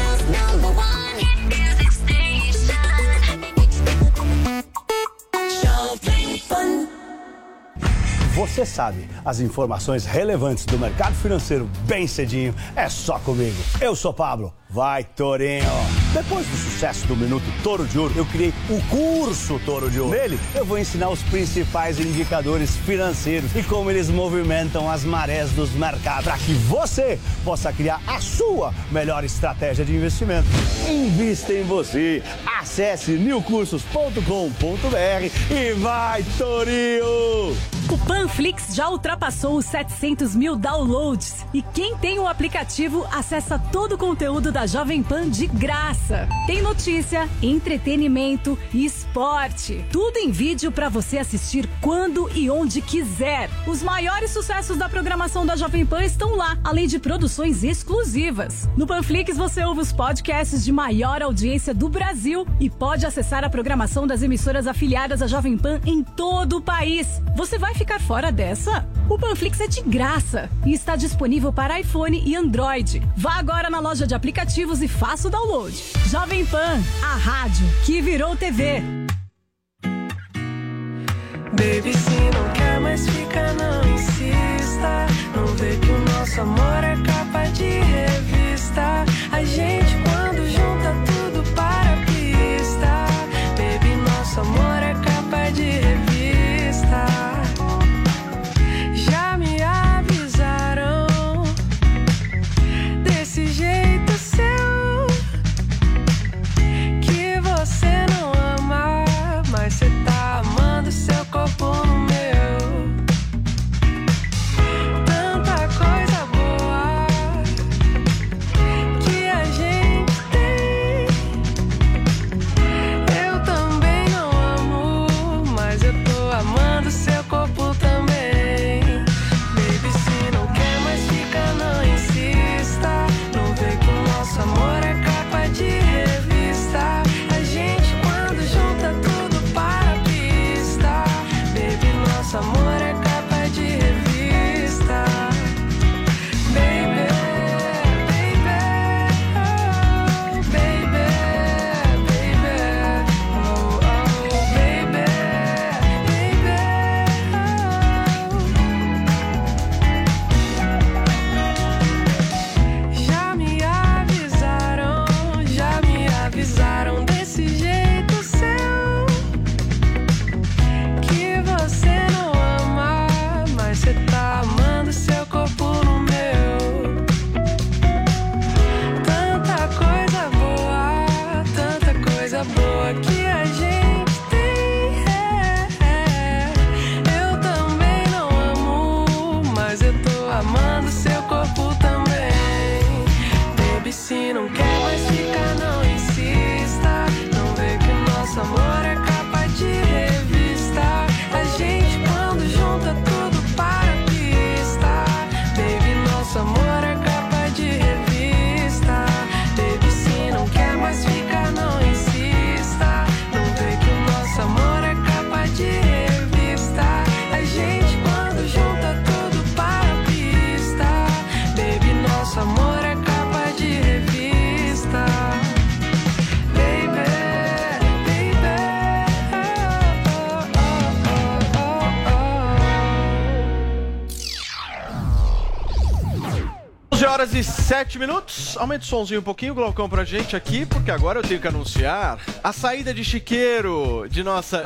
Você sabe, as informações relevantes do mercado financeiro bem cedinho é só comigo. Eu sou Pablo. Vai, Torinho! Depois do sucesso do Minuto Toro de Ouro, eu criei o curso Toro de Ouro. Nele, eu vou ensinar os principais indicadores financeiros e como eles movimentam as marés dos mercados, para que você possa criar a sua melhor estratégia de investimento. Invista em você. Acesse new cursos ponto com ponto br e vai, Torinho! O Panflix já ultrapassou os setecentos mil downloads e quem tem o aplicativo acessa todo o conteúdo da Jovem Pan de graça. Tem notícia, entretenimento e esporte. Tudo em vídeo para você assistir quando e onde quiser. Os maiores sucessos da programação da Jovem Pan estão lá, além de produções exclusivas. No Panflix você ouve os podcasts de maior audiência do Brasil e pode acessar a programação das emissoras afiliadas à Jovem Pan em todo o país. Você vai ficar fora dessa? O Panflix é de graça e está disponível para iPhone e Android. Vá agora na loja de aplicativos e faça o download. Jovem Pan, a rádio que virou T V. Baby, se não quer mais ficar, não insista. Não vê que o nosso amor é capa de revista. A gente quando junta tudo para a pista. Baby, nosso amor é capa de revista. Já me avisaram desse jeito seu, que você não ama, mas você tá amando seu corpo no meu. Tanta coisa boa que a gente horas e sete minutos. Aumenta o somzinho um pouquinho, Glaucão, pra gente aqui, porque agora eu tenho que anunciar a saída de chiqueiro de nossa...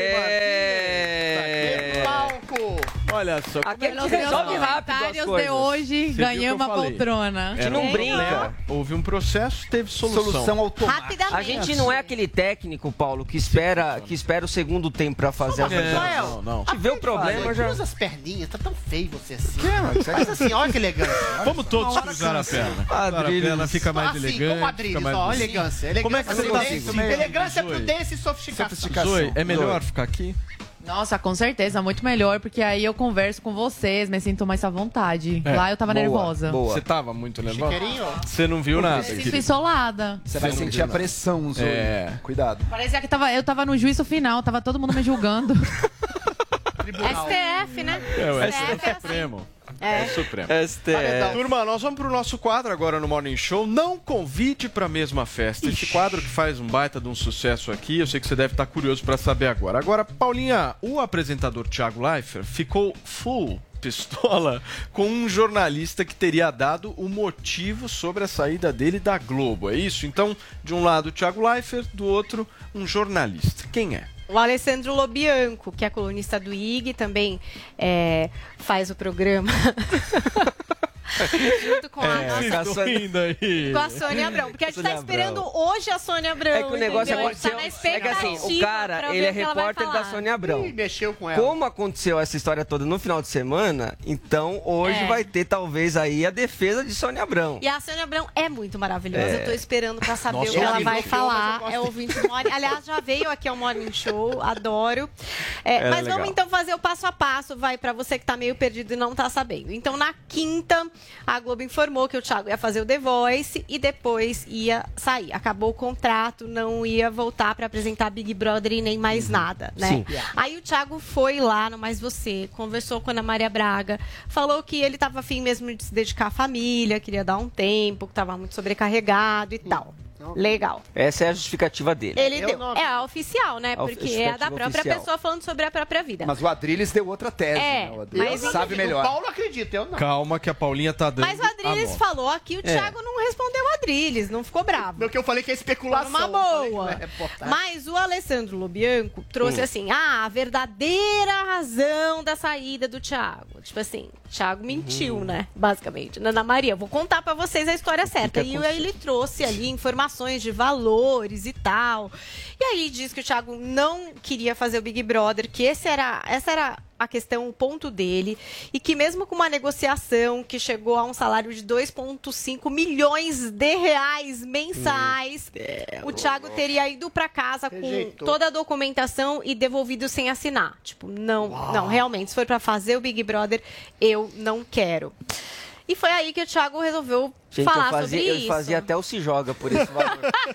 Aê! Palco! Olha só. Aqui é que resolve rápido as coisas. De hoje, Você ganhei uma falei? poltrona. A gente não brinca. Houve um processo, teve solução. Solução automática. Rapidamente. A gente não é aquele técnico, Paulo, que espera, que espera o segundo tempo pra fazer a Rafael, não, não. Se vê o problema, já... Cruza as perninhas, tá tão feio você assim. Que, mano? Mas assim, olha que elegância. Vamos todos cruzar a perna. Cruzar a perna fica mais assim, elegante. como Adriles, fica mais ó, bonito. elegância. elegância Como é que você prudência, tá Elegância, prudência e sofisticação. Zoe, é melhor ficar aqui? Nossa, com certeza, muito melhor, porque aí eu converso com vocês, me sinto mais à vontade. É. Lá eu tava Boa, nervosa. boa. Você tava muito nervosa? Chiqueirinho, ó. Você não viu nada. Me sinto isolada. Você vai sentir a pressão, Zoe. É. Cuidado. Parecia que tava, eu tava no juízo final, tava todo mundo me julgando. S T F, né? É, o S T F S T F é Supremo. É. É o Supremo. S T F. Turma, nós vamos pro nosso quadro agora no Morning Show. Não convide pra mesma festa. Esse quadro que faz um baita de um sucesso aqui, eu sei que você deve estar curioso pra saber agora. Agora, Paulinha, o apresentador Thiago Leifert ficou full pistola com um jornalista que teria dado o motivo sobre a saída dele da Globo. É isso? Então, de um lado o Thiago Leifert, do outro um jornalista. Quem é? O Alessandro Lobianco, que é colunista do I G, também é, faz o programa junto com a, É, nossa, tô rindo aí. com a Sônia Abrão. Porque a gente Sônia tá esperando Abrão. hoje a Sônia Abrão. É que o negócio entendeu? aconteceu. Tá na É que expectativa assim, o cara, pra ele ver é o que ela vai repórter da falar. Sônia Abrão. Ih, mexeu com ela. Como aconteceu essa história toda no final de semana, então hoje É. vai ter talvez aí a defesa de Sônia Abrão. E a Sônia Abrão é muito maravilhosa. É. Eu tô esperando pra saber Nossa, o que ela ouvinte vai do show, falar. mas eu gosto. É ouvinte do Morning. Aliás, já veio aqui ao Morning Show, adoro. É, É mas legal. vamos então fazer o passo a passo, vai, pra você que tá meio perdido e não tá sabendo. Então, na quinta, a Globo informou que o Thiago ia fazer o The Voice e depois ia sair. Acabou o contrato, não ia voltar pra apresentar Big Brother e nem mais nada, né? Sim. Aí o Thiago foi lá no Mais Você, conversou com a Ana Maria Braga, falou que ele estava afim mesmo de se dedicar à família, queria dar um tempo, que estava muito sobrecarregado e tal. Legal. Essa é a justificativa dele. Ele deu. É a oficial, né? A Porque é a da justificativa própria oficial. pessoa falando sobre a própria vida. Mas o Adriles deu outra tese, É, né? O Adriles mas sabe melhor. O Paulo acredita, eu não. Calma que a Paulinha tá dando Mas o Adriles a nota. falou aqui, o Thiago não respondeu o Adriles, não ficou bravo. O que eu falei que é especulação. Uma eu falei boa. que não é reportagem. Mas o Alessandro Lobianco trouxe Hum. assim, ah, a verdadeira razão da saída do Thiago. Tipo assim, Thiago mentiu, Hum. né? Basicamente. Ana Maria, vou contar pra vocês a história certa. Fica E com aí ele trouxe ali informações de valores e tal. E aí diz que o Thiago não queria fazer o Big Brother, que esse era, essa era a questão, o ponto dele, e que mesmo com uma negociação que chegou a um salário de dois vírgula cinco milhões de reais mensais, o Thiago teria ido pra casa Rejeitou. com toda a documentação e devolvido sem assinar. Tipo, não, não, realmente, se for pra fazer o Big Brother, eu não quero. E foi aí que o Thiago resolveu Gente, falar eu fazia, sobre eu isso. fazia até o Se Joga por esse valor.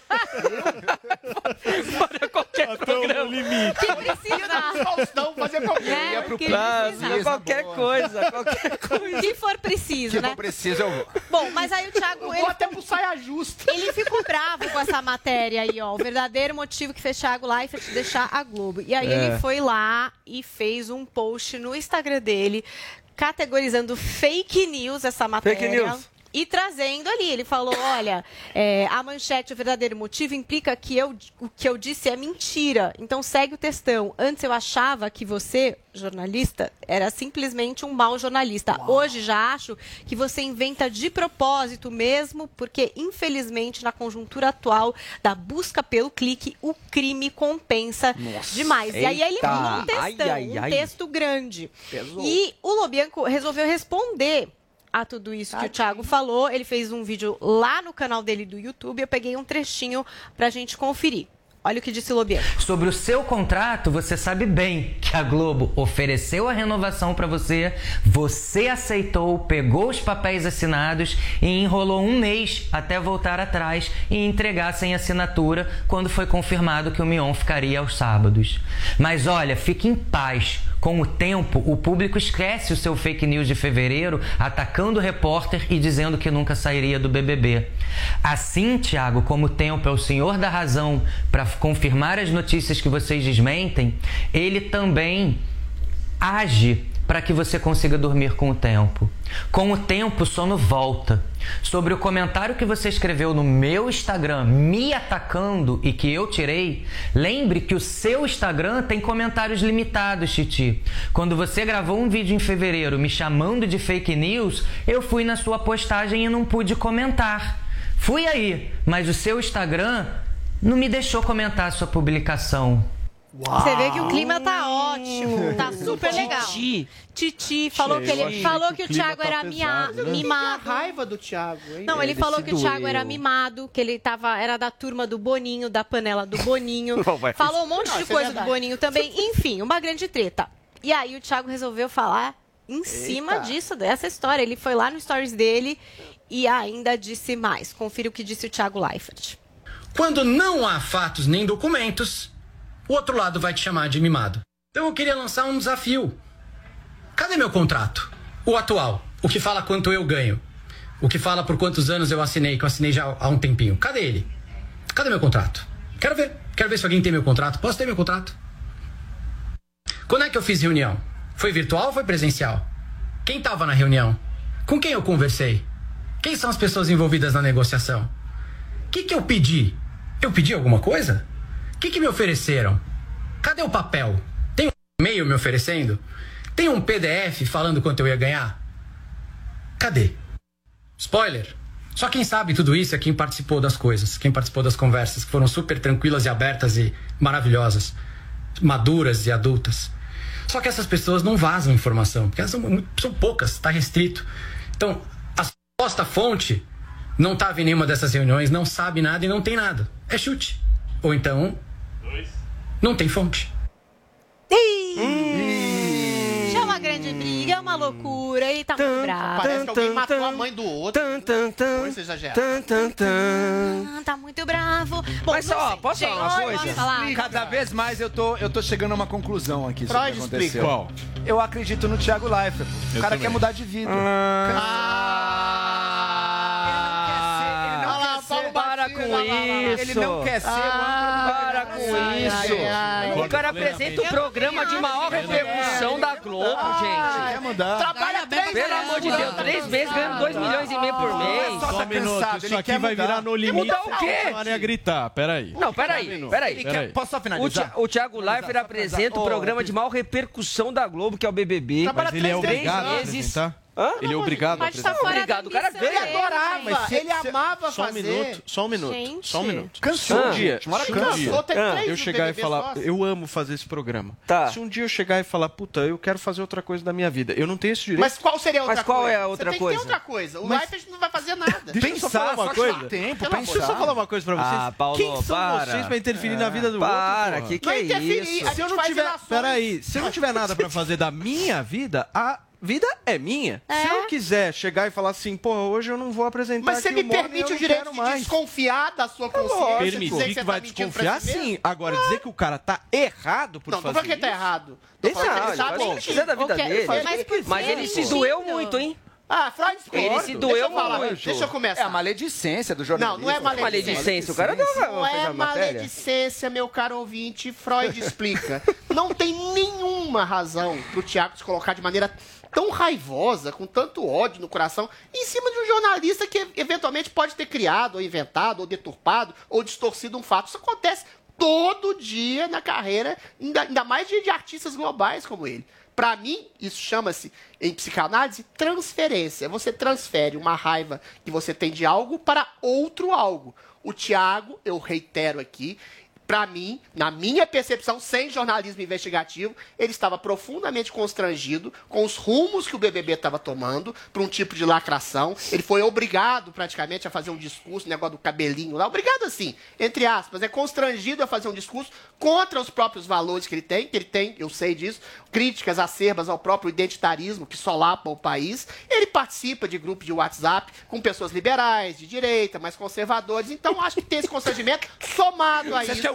Para qualquer programa. limite. Que precisa. Faustão fazer qualquer. Né? pro Que Ah, precisa. qualquer coisa, qualquer coisa. Se for preciso, Se né? for preciso, eu vou. Bom, mas aí o Thiago, Eu ele, vou até pro saia justa. ele ficou bravo com essa matéria aí, ó. O verdadeiro motivo que fez Thiago Leifert deixar a Globo. E aí É. ele foi lá e fez um post no Instagram dele, categorizando fake news essa matéria. Fake news. E trazendo ali, ele falou, olha, é, a manchete, o verdadeiro motivo, implica que eu, o que eu disse é mentira. Então segue o textão. Antes eu achava que você, jornalista, era simplesmente um mau jornalista. Hoje já acho que você inventa de propósito mesmo, porque infelizmente na conjuntura atual da busca pelo clique, o crime compensa Nossa, demais. E aí ele eita. mandou um textão, Ai, ai, um ai. texto grande. Pesou. E o Lobianco resolveu responder a tudo isso que o Thiago falou. Ele fez um vídeo lá no canal dele do YouTube. Eu peguei um trechinho pra gente conferir. Olha o que disse o Lobianco. Sobre o seu contrato, você sabe bem que a Globo ofereceu a renovação para você, você aceitou, pegou os papéis assinados e enrolou um mês até voltar atrás e entregar sem assinatura quando foi confirmado que o Mion ficaria aos sábados. Mas olha, fique em paz. Com o tempo, o público esquece o seu fake news de fevereiro atacando o repórter e dizendo que nunca sairia do B B B. Assim, Thiago, como o tempo é o senhor da razão para confirmar as notícias que vocês desmentem, ele também age para que você consiga dormir com o tempo. Com o tempo, o sono volta. Sobre o comentário que você escreveu no meu Instagram me atacando e que eu tirei, lembre que o seu Instagram tem comentários limitados, Titi. Quando você gravou um vídeo em fevereiro me chamando de fake news, eu fui na sua postagem e não pude comentar. Fui aí, mas o seu Instagram não me deixou comentar a sua publicação. Uau. Você vê que o clima tá ótimo, tá super legal. Titi. Titi falou que ele falou que o, que o Thiago tá era mia, pesado, né? mimado. A raiva do Thiago, hein? Não, ele, ele falou que o Thiago era mimado, que ele tava, era da turma do Boninho, da panela do Boninho. Não, vai. Falou um monte Não, de isso é coisa do verdade. Boninho também. Enfim, uma grande treta. E aí o Thiago resolveu falar em cima Eita. disso, dessa história. Ele foi lá no stories dele e ainda disse mais. Confira o que disse o Thiago Leifert. Quando não há fatos nem documentos, o outro lado vai te chamar de mimado. Então eu queria lançar um desafio. Cadê meu contrato? O atual. O que fala quanto eu ganho. O que fala por quantos anos eu assinei, que eu assinei já há um tempinho. Cadê ele? Cadê meu contrato? Quero ver. Quero ver se alguém tem meu contrato. Posso ter meu contrato? Quando é que eu fiz reunião? Foi virtual ou foi presencial? Quem estava na reunião? Com quem eu conversei? Quem são as pessoas envolvidas na negociação? O que, que eu pedi? Eu pedi alguma coisa? O que, que me ofereceram? Cadê o papel? Tem um e-mail me oferecendo? Tem um P D F falando quanto eu ia ganhar? Cadê? Spoiler. Só quem sabe tudo isso é quem participou das coisas, quem participou das conversas, que foram super tranquilas e abertas e maravilhosas, maduras e adultas. Só que essas pessoas não vazam informação, porque elas são, muito- são poucas, está restrito. Então, a suposta fonte não estava em nenhuma dessas reuniões, não sabe nada e não tem nada. É chute. Ou então, não tem fonte. Ih! Já é uma grande briga, é uma loucura, ele tá muito bravo. Parece que alguém matou a mãe do outro. Coisa exagerada. Ah, tá muito bravo. Bom, Mas não ó, sei. posso falar uma Gente, coisa? posso falar? Cada vez mais eu tô, eu tô chegando a uma conclusão aqui sobre o que Freud aconteceu. explica. Qual? Eu acredito no Thiago Leifert. O Eu cara também. quer mudar de vida. Para com isso. Ele não quer ser o Para com isso. O cara apresenta o programa de maior repercussão da Globo, gente. Quer mudar? Trabalha três Pelo amor de Deus, três meses ganhando dois milhões e meio por mês. Só Só tá um minuto, cansado, isso ele aqui quer vai mudar. virar no limite. Mudar o quê? Continuarem a gritar, peraí. Não, peraí, peraí. Ele quer... Posso só O, finalizar? Thi- o Thiago Leifert apresenta o Ô, programa de maior repercussão da Globo, que é o B B B. Mas ele é três obrigado a meses. apresentar? Hã? Ele é obrigado a Pode estar apresentar? fora Obrigado, da o cara missão veio. dele, Ele adorava, gente. ele amava Só um fazer. minuto, só um minuto, Gente. só um minuto. Cansou. Se um dia, Uma hora se um cansa. dia Cansou, tem Ah, três eu no chegar e B B B falar, só. eu amo fazer esse programa. Tá. Se um dia eu chegar e falar, puta, eu quero fazer outra coisa da minha vida, eu não tenho esse direito. Mas qual seria a outra Mas qual coisa? é a outra Você tem coisa? que ter outra coisa. O Mas- Leifert não vai fazer nada. Deixa eu só falar uma só coisa. chamar tempo, Pelo amor- pensar. Deixa eu só falar uma coisa pra vocês. Ah, Paulo, Quem são para. vocês pra interferir na vida do Para, outro? que que Não é interferir, isso? a Se eu gente não faz tiver, relações. peraí, se eu não tiver nada pra fazer da minha vida, a vida é minha. Se eu quiser chegar e falar assim, pô, hoje eu não vou apresentar Mas você aqui me o Morning, eu permite o não direito quero de mais. desconfiar da sua consciência? dizer Permitir você que tá vai mentindo pra desconfiar, si mesmo? sim. Agora, dizer que o cara tá errado por Não, não fazer tô falando que ele tá isso... errado. Tô falando que Exato, ele sabe faz o que mentir. quiser da vida Ok, dele. mas por Mas que ele se mentindo? doeu muito, hein? Ah, Freud discorda. Ele se doeu Deixa eu falar, muito. Deixa eu começar. É a maledicência do Não, jornalismo. não é maledicência. Maledicência, o cara não Não fez é a matéria. maledicência, meu caro ouvinte. Freud explica. Não tem nenhuma razão pro Thiago se colocar de maneira tão raivosa, com tanto ódio no coração, em cima de um jornalista que eventualmente pode ter criado, ou inventado, ou deturpado, ou distorcido um fato. Isso acontece todo dia na carreira, ainda, ainda mais de, de artistas globais como ele. Para mim, isso chama-se, em psicanálise, transferência. Você transfere uma raiva que você tem de algo para outro algo. O Thiago, eu reitero aqui, para mim, na minha percepção, sem jornalismo investigativo, ele estava profundamente constrangido com os rumos que o B B B estava tomando para um tipo de lacração. Ele foi obrigado, praticamente, a fazer um discurso, negócio do cabelinho lá. Obrigado, assim, entre aspas, é constrangido a fazer um discurso contra os próprios valores que ele tem, que ele tem, eu sei disso, críticas acerbas ao próprio identitarismo que solapa o país. Ele participa de grupos de WhatsApp com pessoas liberais, de direita, mais conservadores. Então, acho que tem esse constrangimento somado a Você acha isso. que é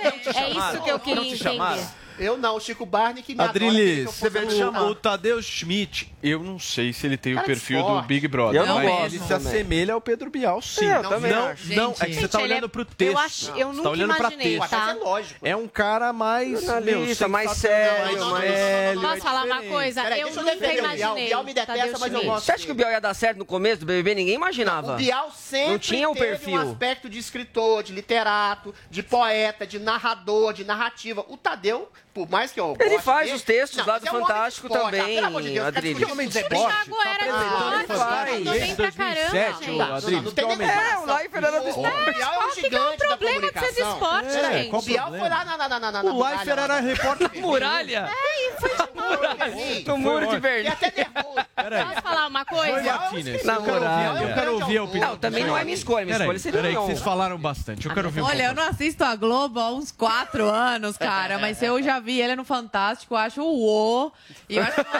É isso que eu queria entender. Eu não, o Chico Barney que me Adriles, adora, que eu o, o Tadeu Schmidt, eu não sei se ele tem Cara o perfil de do forte. Big Brother, Eu não mas gosto ele se também. assemelha ao Pedro Bial, sim. É, eu não, também não, acho. não, Gente, é que você gente, tá ele olhando é- pro texto. eu acho- eu Você nunca tá olhando pra imaginei, texto. tá? É lógico. É um cara mais, Jornalista, meu, mais sensacional, sério, mais mais- velho. Posso é falar uma diferente. coisa? Peraí, eu deixa eu nunca defender o Bial. imaginei. O Bial me detesta, Tadeu mas eu Schmidt. gosto. Você acha que o Bial ia dar certo no começo do B B B? Ninguém imaginava. O Bial sempre Não tinha um teve perfil. um aspecto de escritor, de literato, de poeta, de narrador, de narrativa. O Tadeu, por mais que eu Ele goste faz dele- os textos Não, lá mas do é um homem de Fantástico esporte. Ah, também, pelo amor de Deus, cara, Adriles. discutir homem de O esporte. Thiago era apresentando esporte, Fantástico mandou bem pra desde dois mil e sete, caramba, ô, gente. Adriles, Não tem que nem homem. É, o Life era do O esporte. Bial é um Qual que é o gigante da problema de ser de comunicação. esporte, É, gente? qual O Bial problema? foi lá na, na, na, na, na O muralha Leifert lá. era repórter. Muralha? É, e foi de boa. Do muro de E Berlim. até nervoso. Posso falar uma coisa? Oi, Martínez, Na eu quero ouvir, muralha. eu quero ouvir a opinião. Não, também não é minha escolha. Minha Peraí, escolha seria peraí, que não. vocês falaram bastante. Eu quero ouvir um Olha, eu pouco. não assisto a Globo há uns quatro anos, cara, mas eu já vi ele no Fantástico, acho o O. E eu acho que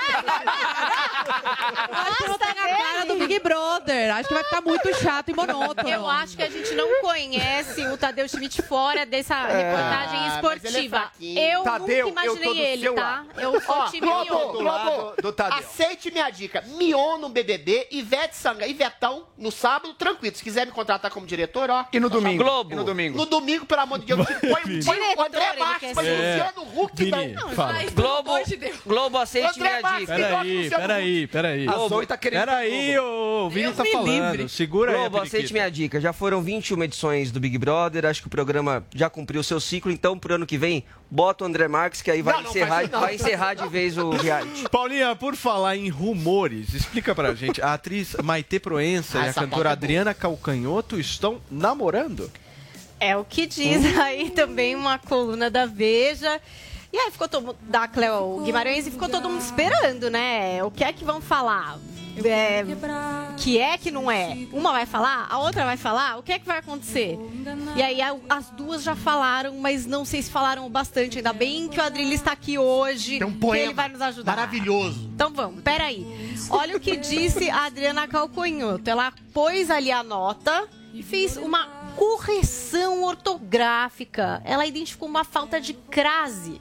eu acho que não tem a cara do Big Brother. Acho que vai ficar muito chato e monótono. Eu acho que a gente não conhece o Tadeu Schmidt fora dessa reportagem Ah, mas ele é esportiva. fraquinho. Eu Tadeu, nunca eu tô imaginei do ele, seu tá? lado. Eu sou Ó, time Globo, Mion. do lado Globo, do Tadeu. aceite minha dica. Mion no B B B, Ivete Sangalo, Ivetão no sábado, tranquilo. Se quiser me contratar como diretor, ó. E no domingo? Globo. E no domingo? No domingo, pelo amor de Deus, põe, põe o André ele Marques, quer põe o ser. Luciano Huck, Vini, não. fala. Mas, pelo Globo, amor de Deus. Globo, aceite André minha Marques, dica. tem- Peraí, peraí, peraí. A Zoe tá querendo... Peraí, ô, o Vini Deus tá me falando. livre. Segura aí, Globo, aceite periquita. minha dica. Já foram vinte e uma edições do Big Brother. Acho que o programa já cumpriu o seu ciclo. Então, pro ano que vem, bota o André Marques, que aí vai, Não, não encerrar, faz isso não. vai encerrar de vez o reality. Paulinha, por falar em rumores, explica pra gente. A atriz Maite Proença Ah, e a essa cantora foto é boa. Adriana Calcanhoto estão namorando? É o que diz aí também uma coluna da Veja. E aí ficou todo mundo, da Cleo Guimarães, e ficou todo mundo esperando, né? O que é que vão falar? É, que é que não é? Uma vai falar, a outra vai falar, o que é que vai acontecer? E aí a- as duas já falaram, mas não sei se falaram bastante. Ainda bem que o Adriles está aqui hoje, Tem um que poema ele vai nos ajudar. maravilhoso. Então vamos, peraí. Olha o que disse a Adriana Calcanhoto. Ela pôs ali a nota e fez uma correção ortográfica. Ela identificou uma falta de crase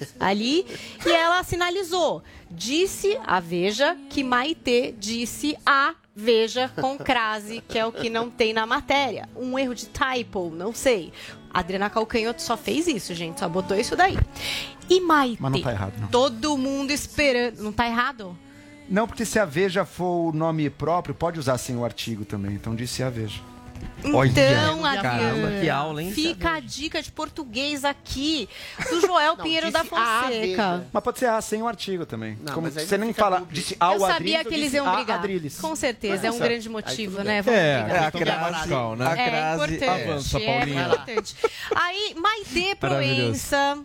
ali e ela sinalizou. Disse a Veja que Maitê disse a Veja com crase, que é o que não tem na matéria. Um erro de typo, não sei. A Adriana Calcanhoto só fez isso, gente. Só botou isso daí. E Maitê? Mas não tá errado, não. Todo mundo esperando. Não tá errado? Não, porque se a Veja for o nome próprio, pode usar sem o artigo também. Então disse a Veja. Então, Olha, Adriana, caramba, que aula, hein? fica a dica de português aqui do Joel Não, Pinheiro da disse a Fonseca. Veja. Mas pode ser A sem o artigo também. Não, Como mas aí você não nem fica fala, dúvida. disse ao Eu sabia Adriles, que eu eles disse iam a brigar. Adriles. Com certeza, é um Essa- grande motivo, né? Vamos É, brigar. é a crase, né? A É crase. importante, Avança, é Paulinha. importante. Aí, Maitê Maravilhoso. Proença,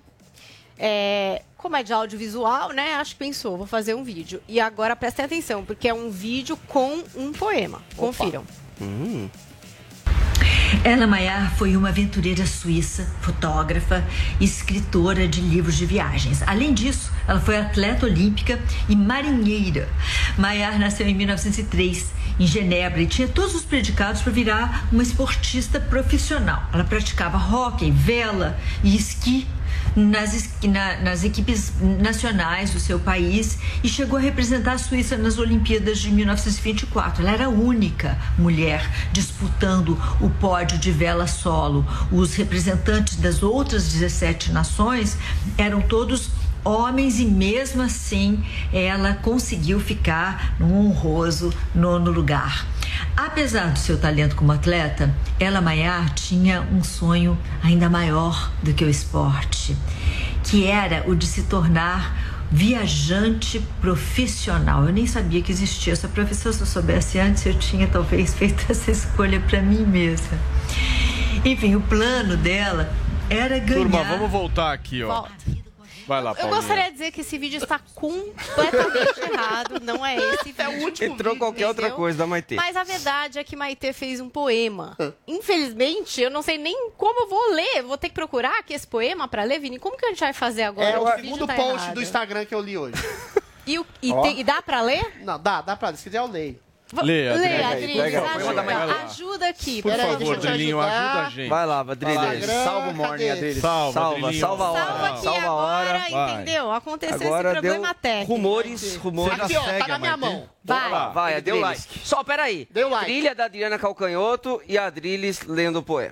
é, como é de audiovisual, né? Acho que pensou, vou fazer um vídeo. E agora prestem atenção, porque é um vídeo com um poema. Confiram. Hum. Ela Maiar foi uma aventureira suíça, fotógrafa e escritora de livros de viagens. Além disso, ela foi atleta olímpica e marinheira. Maiar nasceu em mil novecentos e três, em Genebra, e tinha todos os predicados para virar uma esportista profissional. Ela praticava hóquei, vela e esqui nas, esqui- na- nas equipes nacionais do seu país e chegou a representar a Suíça nas Olimpíadas de mil novecentos e vinte e quatro. Ela era a única mulher disputando o pódio de vela solo. Os representantes das outras dezessete nações eram todos homens e mesmo assim ela conseguiu ficar no honroso nono lugar. Apesar do seu talento como atleta, Ela Maiar tinha um sonho ainda maior do que o esporte, que era o de se tornar viajante profissional. Eu nem sabia que existia essa profissão. Se eu soubesse antes, eu tinha talvez feito essa escolha para mim mesma. Enfim, o plano dela era ganhar... Turma, vamos voltar aqui, ó. Volta. Vai lá, Eu Paulinha. gostaria de dizer que esse vídeo está completamente errado. Não é esse vídeo. É o último Entrou vídeo. qualquer outra entendeu? coisa da Maitê. Mas a verdade é que Maitê fez um poema. Infelizmente, eu não sei nem como eu vou ler. Vou ter que procurar aqui esse poema para ler, Vini. Como que a gente vai fazer agora? É o vídeo segundo tá post errado. do Instagram que eu li hoje. E, o- e Ó. tem- e dá para ler? Não, dá, dá pra ler. Se quiser eu leio. Lê, Lê, Adriles, Adriles, ajuda, Vai lá. ajuda aqui. Por peraí, favor, deixa eu te Drilinho, ajudar. ajuda a gente. Vai lá, Adriles. Salva o morning, Adriles. Salva, Salva, Drilinho. salva a hora. Salva aqui Salva a hora. agora, Vai. entendeu? Aconteceu Agora esse problema deu técnico. rumores, rumores. Aqui, ó, tá na minha mão. Vai, Vai. vai, deu Adriles. like. Só, peraí. Deu like. Trilha da Adriana Calcanhoto e a Adriles lendo o poema.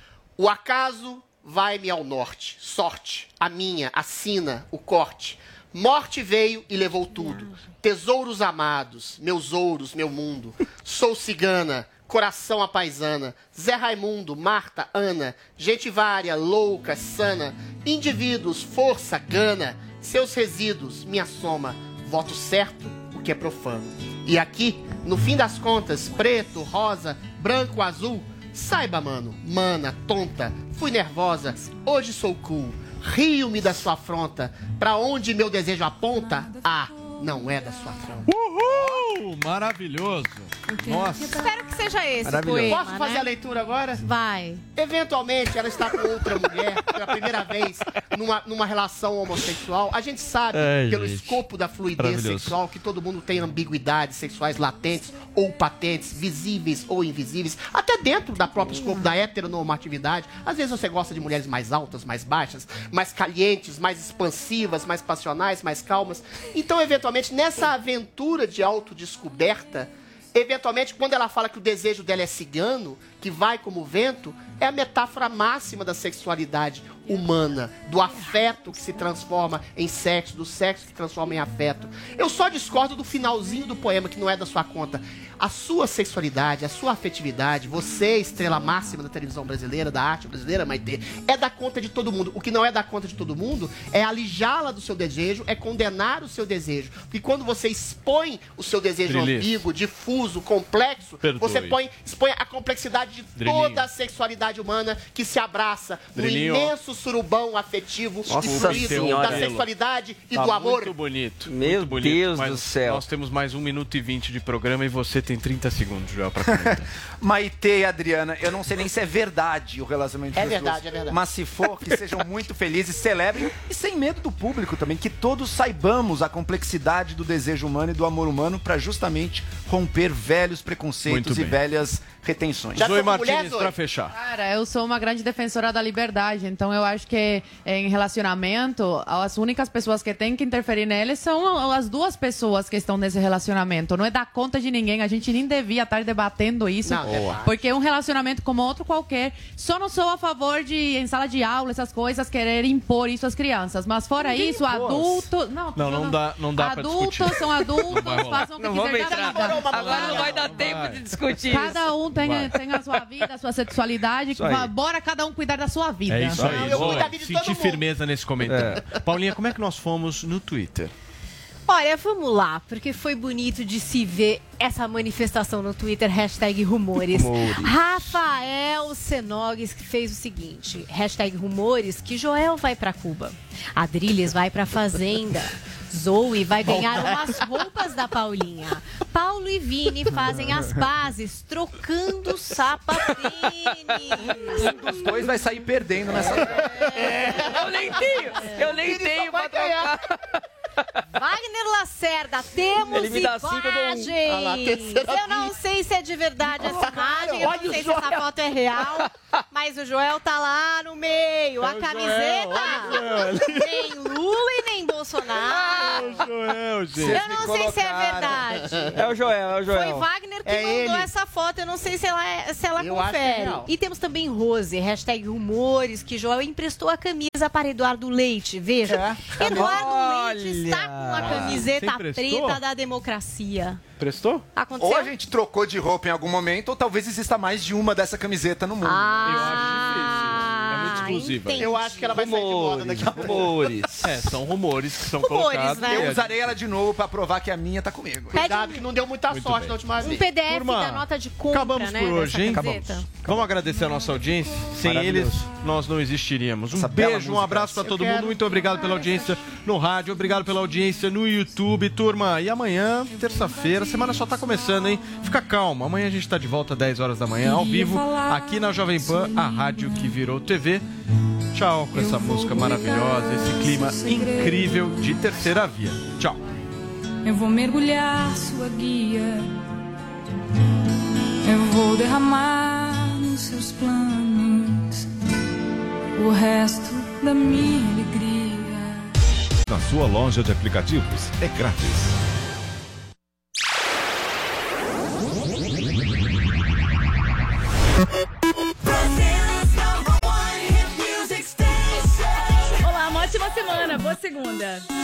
O acaso vai-me ao norte, sorte, a minha, a sina, o corte. Morte veio e levou tudo. Tesouros amados, meus ouros, meu mundo. Sou cigana, coração apaisana. Zé Raimundo, Marta, Ana. Gente vária, louca, sana. Indivíduos, força, gana. Seus resíduos, minha soma. Voto certo, o que é profano. E aqui, no fim das contas, preto, rosa, branco, azul. Saiba, mano, mana, tonta. Fui nervosa, hoje sou cool. Rio-me da sua afronta. Pra onde meu desejo aponta? Ah, não é da sua afronta. Uhul! Maravilhoso. Nossa. Espero que seja esse o Maravilhoso. poema, Posso fazer né? a leitura agora? Vai. Eventualmente, ela está com outra mulher pela primeira vez numa, numa relação homossexual. A gente sabe, Ai, pelo gente. escopo da fluidez Maravilhoso. sexual, que todo mundo tem ambiguidades sexuais latentes ou patentes, visíveis ou invisíveis, até dentro da própria escopo da heteronormatividade. Às vezes você gosta de mulheres mais altas, mais baixas, mais calientes, mais expansivas, mais passionais, mais calmas. Então, eventualmente, nessa aventura de autodescoberta, eventualmente, quando ela fala que o desejo dela é cigano, que vai como vento, é a metáfora máxima da sexualidade humana, do afeto que se transforma em sexo, do sexo que transforma em afeto. Eu só discordo do finalzinho do poema, que não é da sua conta. A sua sexualidade, a sua afetividade, você, estrela máxima da televisão brasileira, da arte brasileira, Maitê, é da conta de todo mundo. O que não é da conta de todo mundo é alijá-la do seu desejo, é condenar o seu desejo. Porque quando você expõe o seu desejo Drilis. ambíguo, difuso, complexo, Perdoe. você põe, expõe a complexidade de Drilinho. toda a sexualidade humana que se abraça Drilinho. no imenso surubão afetivo Nossa e fluido Senhora. da sexualidade e Tá do amor. muito bonito. Meu muito bonito, Deus mas do céu. Nós temos mais um minuto e vinte de programa e você tem trinta segundos, Joel, pra comentar. Maitê e Adriana, eu não sei nem se é verdade o relacionamento É das verdade, duas, é verdade. mas se for, que sejam muito felizes, celebrem e sem medo do público também, que todos saibamos a complexidade do desejo humano e do amor humano para justamente romper velhos preconceitos Muito e bem. velhas retenções. Zoe Martins, pra fechar. Cara, eu sou uma grande defensora da liberdade, então eu acho que em relacionamento, as únicas pessoas que têm que interferir nele são as duas pessoas que estão nesse relacionamento. Não é dar conta de ninguém, a gente nem devia estar debatendo isso, Não, Boa. porque um relacionamento como outro qualquer, só não sou a favor de, em sala de aula, essas coisas, querer impor isso às crianças, mas fora Ninguém isso, impôs. adulto... Não, Não, não dá, não dá pra adultos discutir. são adultos, Não vai rolar. façam o que Não quiser vamos da entrar. vida. Agora não vai dar tempo de discutir Cada isso. um tem, Vai. tem a sua vida, a sua sexualidade. Isso aí. va- Bora cada um cuidar da sua vida. É isso aí. Não, eu Boa. cuido da vida de todo Senti mundo. firmeza nesse comentário. Paulinha, como é que nós fomos no Twitter? Olha, vamos lá, porque foi bonito de se ver essa manifestação no Twitter, hashtag rumores. Rumores. Rafael Senogues que fez o seguinte, hashtag rumores, que Joel vai pra Cuba, Adriles vai pra Fazenda, Zoe vai ganhar umas roupas da Paulinha, Paulo e Vini fazem as bases, trocando sapatênis. Um dos dois vai sair perdendo nessa... Eu nem tenho, eu nem tenho pra trocar. Wagner Lacerda, temos Ele me dá cinco, eu dou um. imagens. Ah lá, terceira Eu não sei se é de verdade essa imagem, eu olha não o sei se essa Joel. foto é real, mas o Joel tá lá no meio. A o camiseta Joel, olha o Joel. nem Lula e nem Bolsonaro. Joel, gente. Eu não sei se é verdade. É o Joel, é o Joel. Foi Wagner que É mandou ele. essa foto, eu não sei se ela, é- se ela Eu acho que é confere. real. E temos também Rose, hashtag rumores, que Joel emprestou a camisa para Eduardo Leite. Veja, Eduardo Leite está com a Você camiseta emprestou? preta da democracia. Prestou? Aconteceu? Ou a gente trocou de roupa em algum momento, ou talvez exista mais de uma dessa camiseta no mundo. Ah, Eu acho difícil. É muito exclusiva. entendi. Eu acho que ela vai sair de moda daqui a pouco. Rumores. É, são rumores que são Rumores, colocados. né? Eu usarei ela de novo pra provar que a minha tá comigo. Pede Cuidado que não deu muita Muito sorte bem. na última um vez. P D F Turma, da nota de compra, Acabamos né, por hoje, dessa hein? camiseta. Vamos agradecer a nossa audiência. Sem eles, Maravilhoso. nós não existiríamos. Um Essa bela beijo, um música. abraço pra Eu todo quero. mundo. Muito obrigado pela audiência no rádio, obrigado pela audiência no YouTube, turma. E amanhã, terça-feira, a semana só tá começando, hein? Fica calmo. Amanhã a gente tá de volta às dez horas da manhã, ao vivo, aqui na Jovem Pan, a rádio que virou T V. Tchau com essa música maravilhosa, esse clima incrível de terceira via. Tchau. Eu vou mergulhar sua guia Vou derramar nos seus planos o resto da minha alegria. Na sua loja de aplicativos é grátis. Olá, uma ótima semana, boa segunda.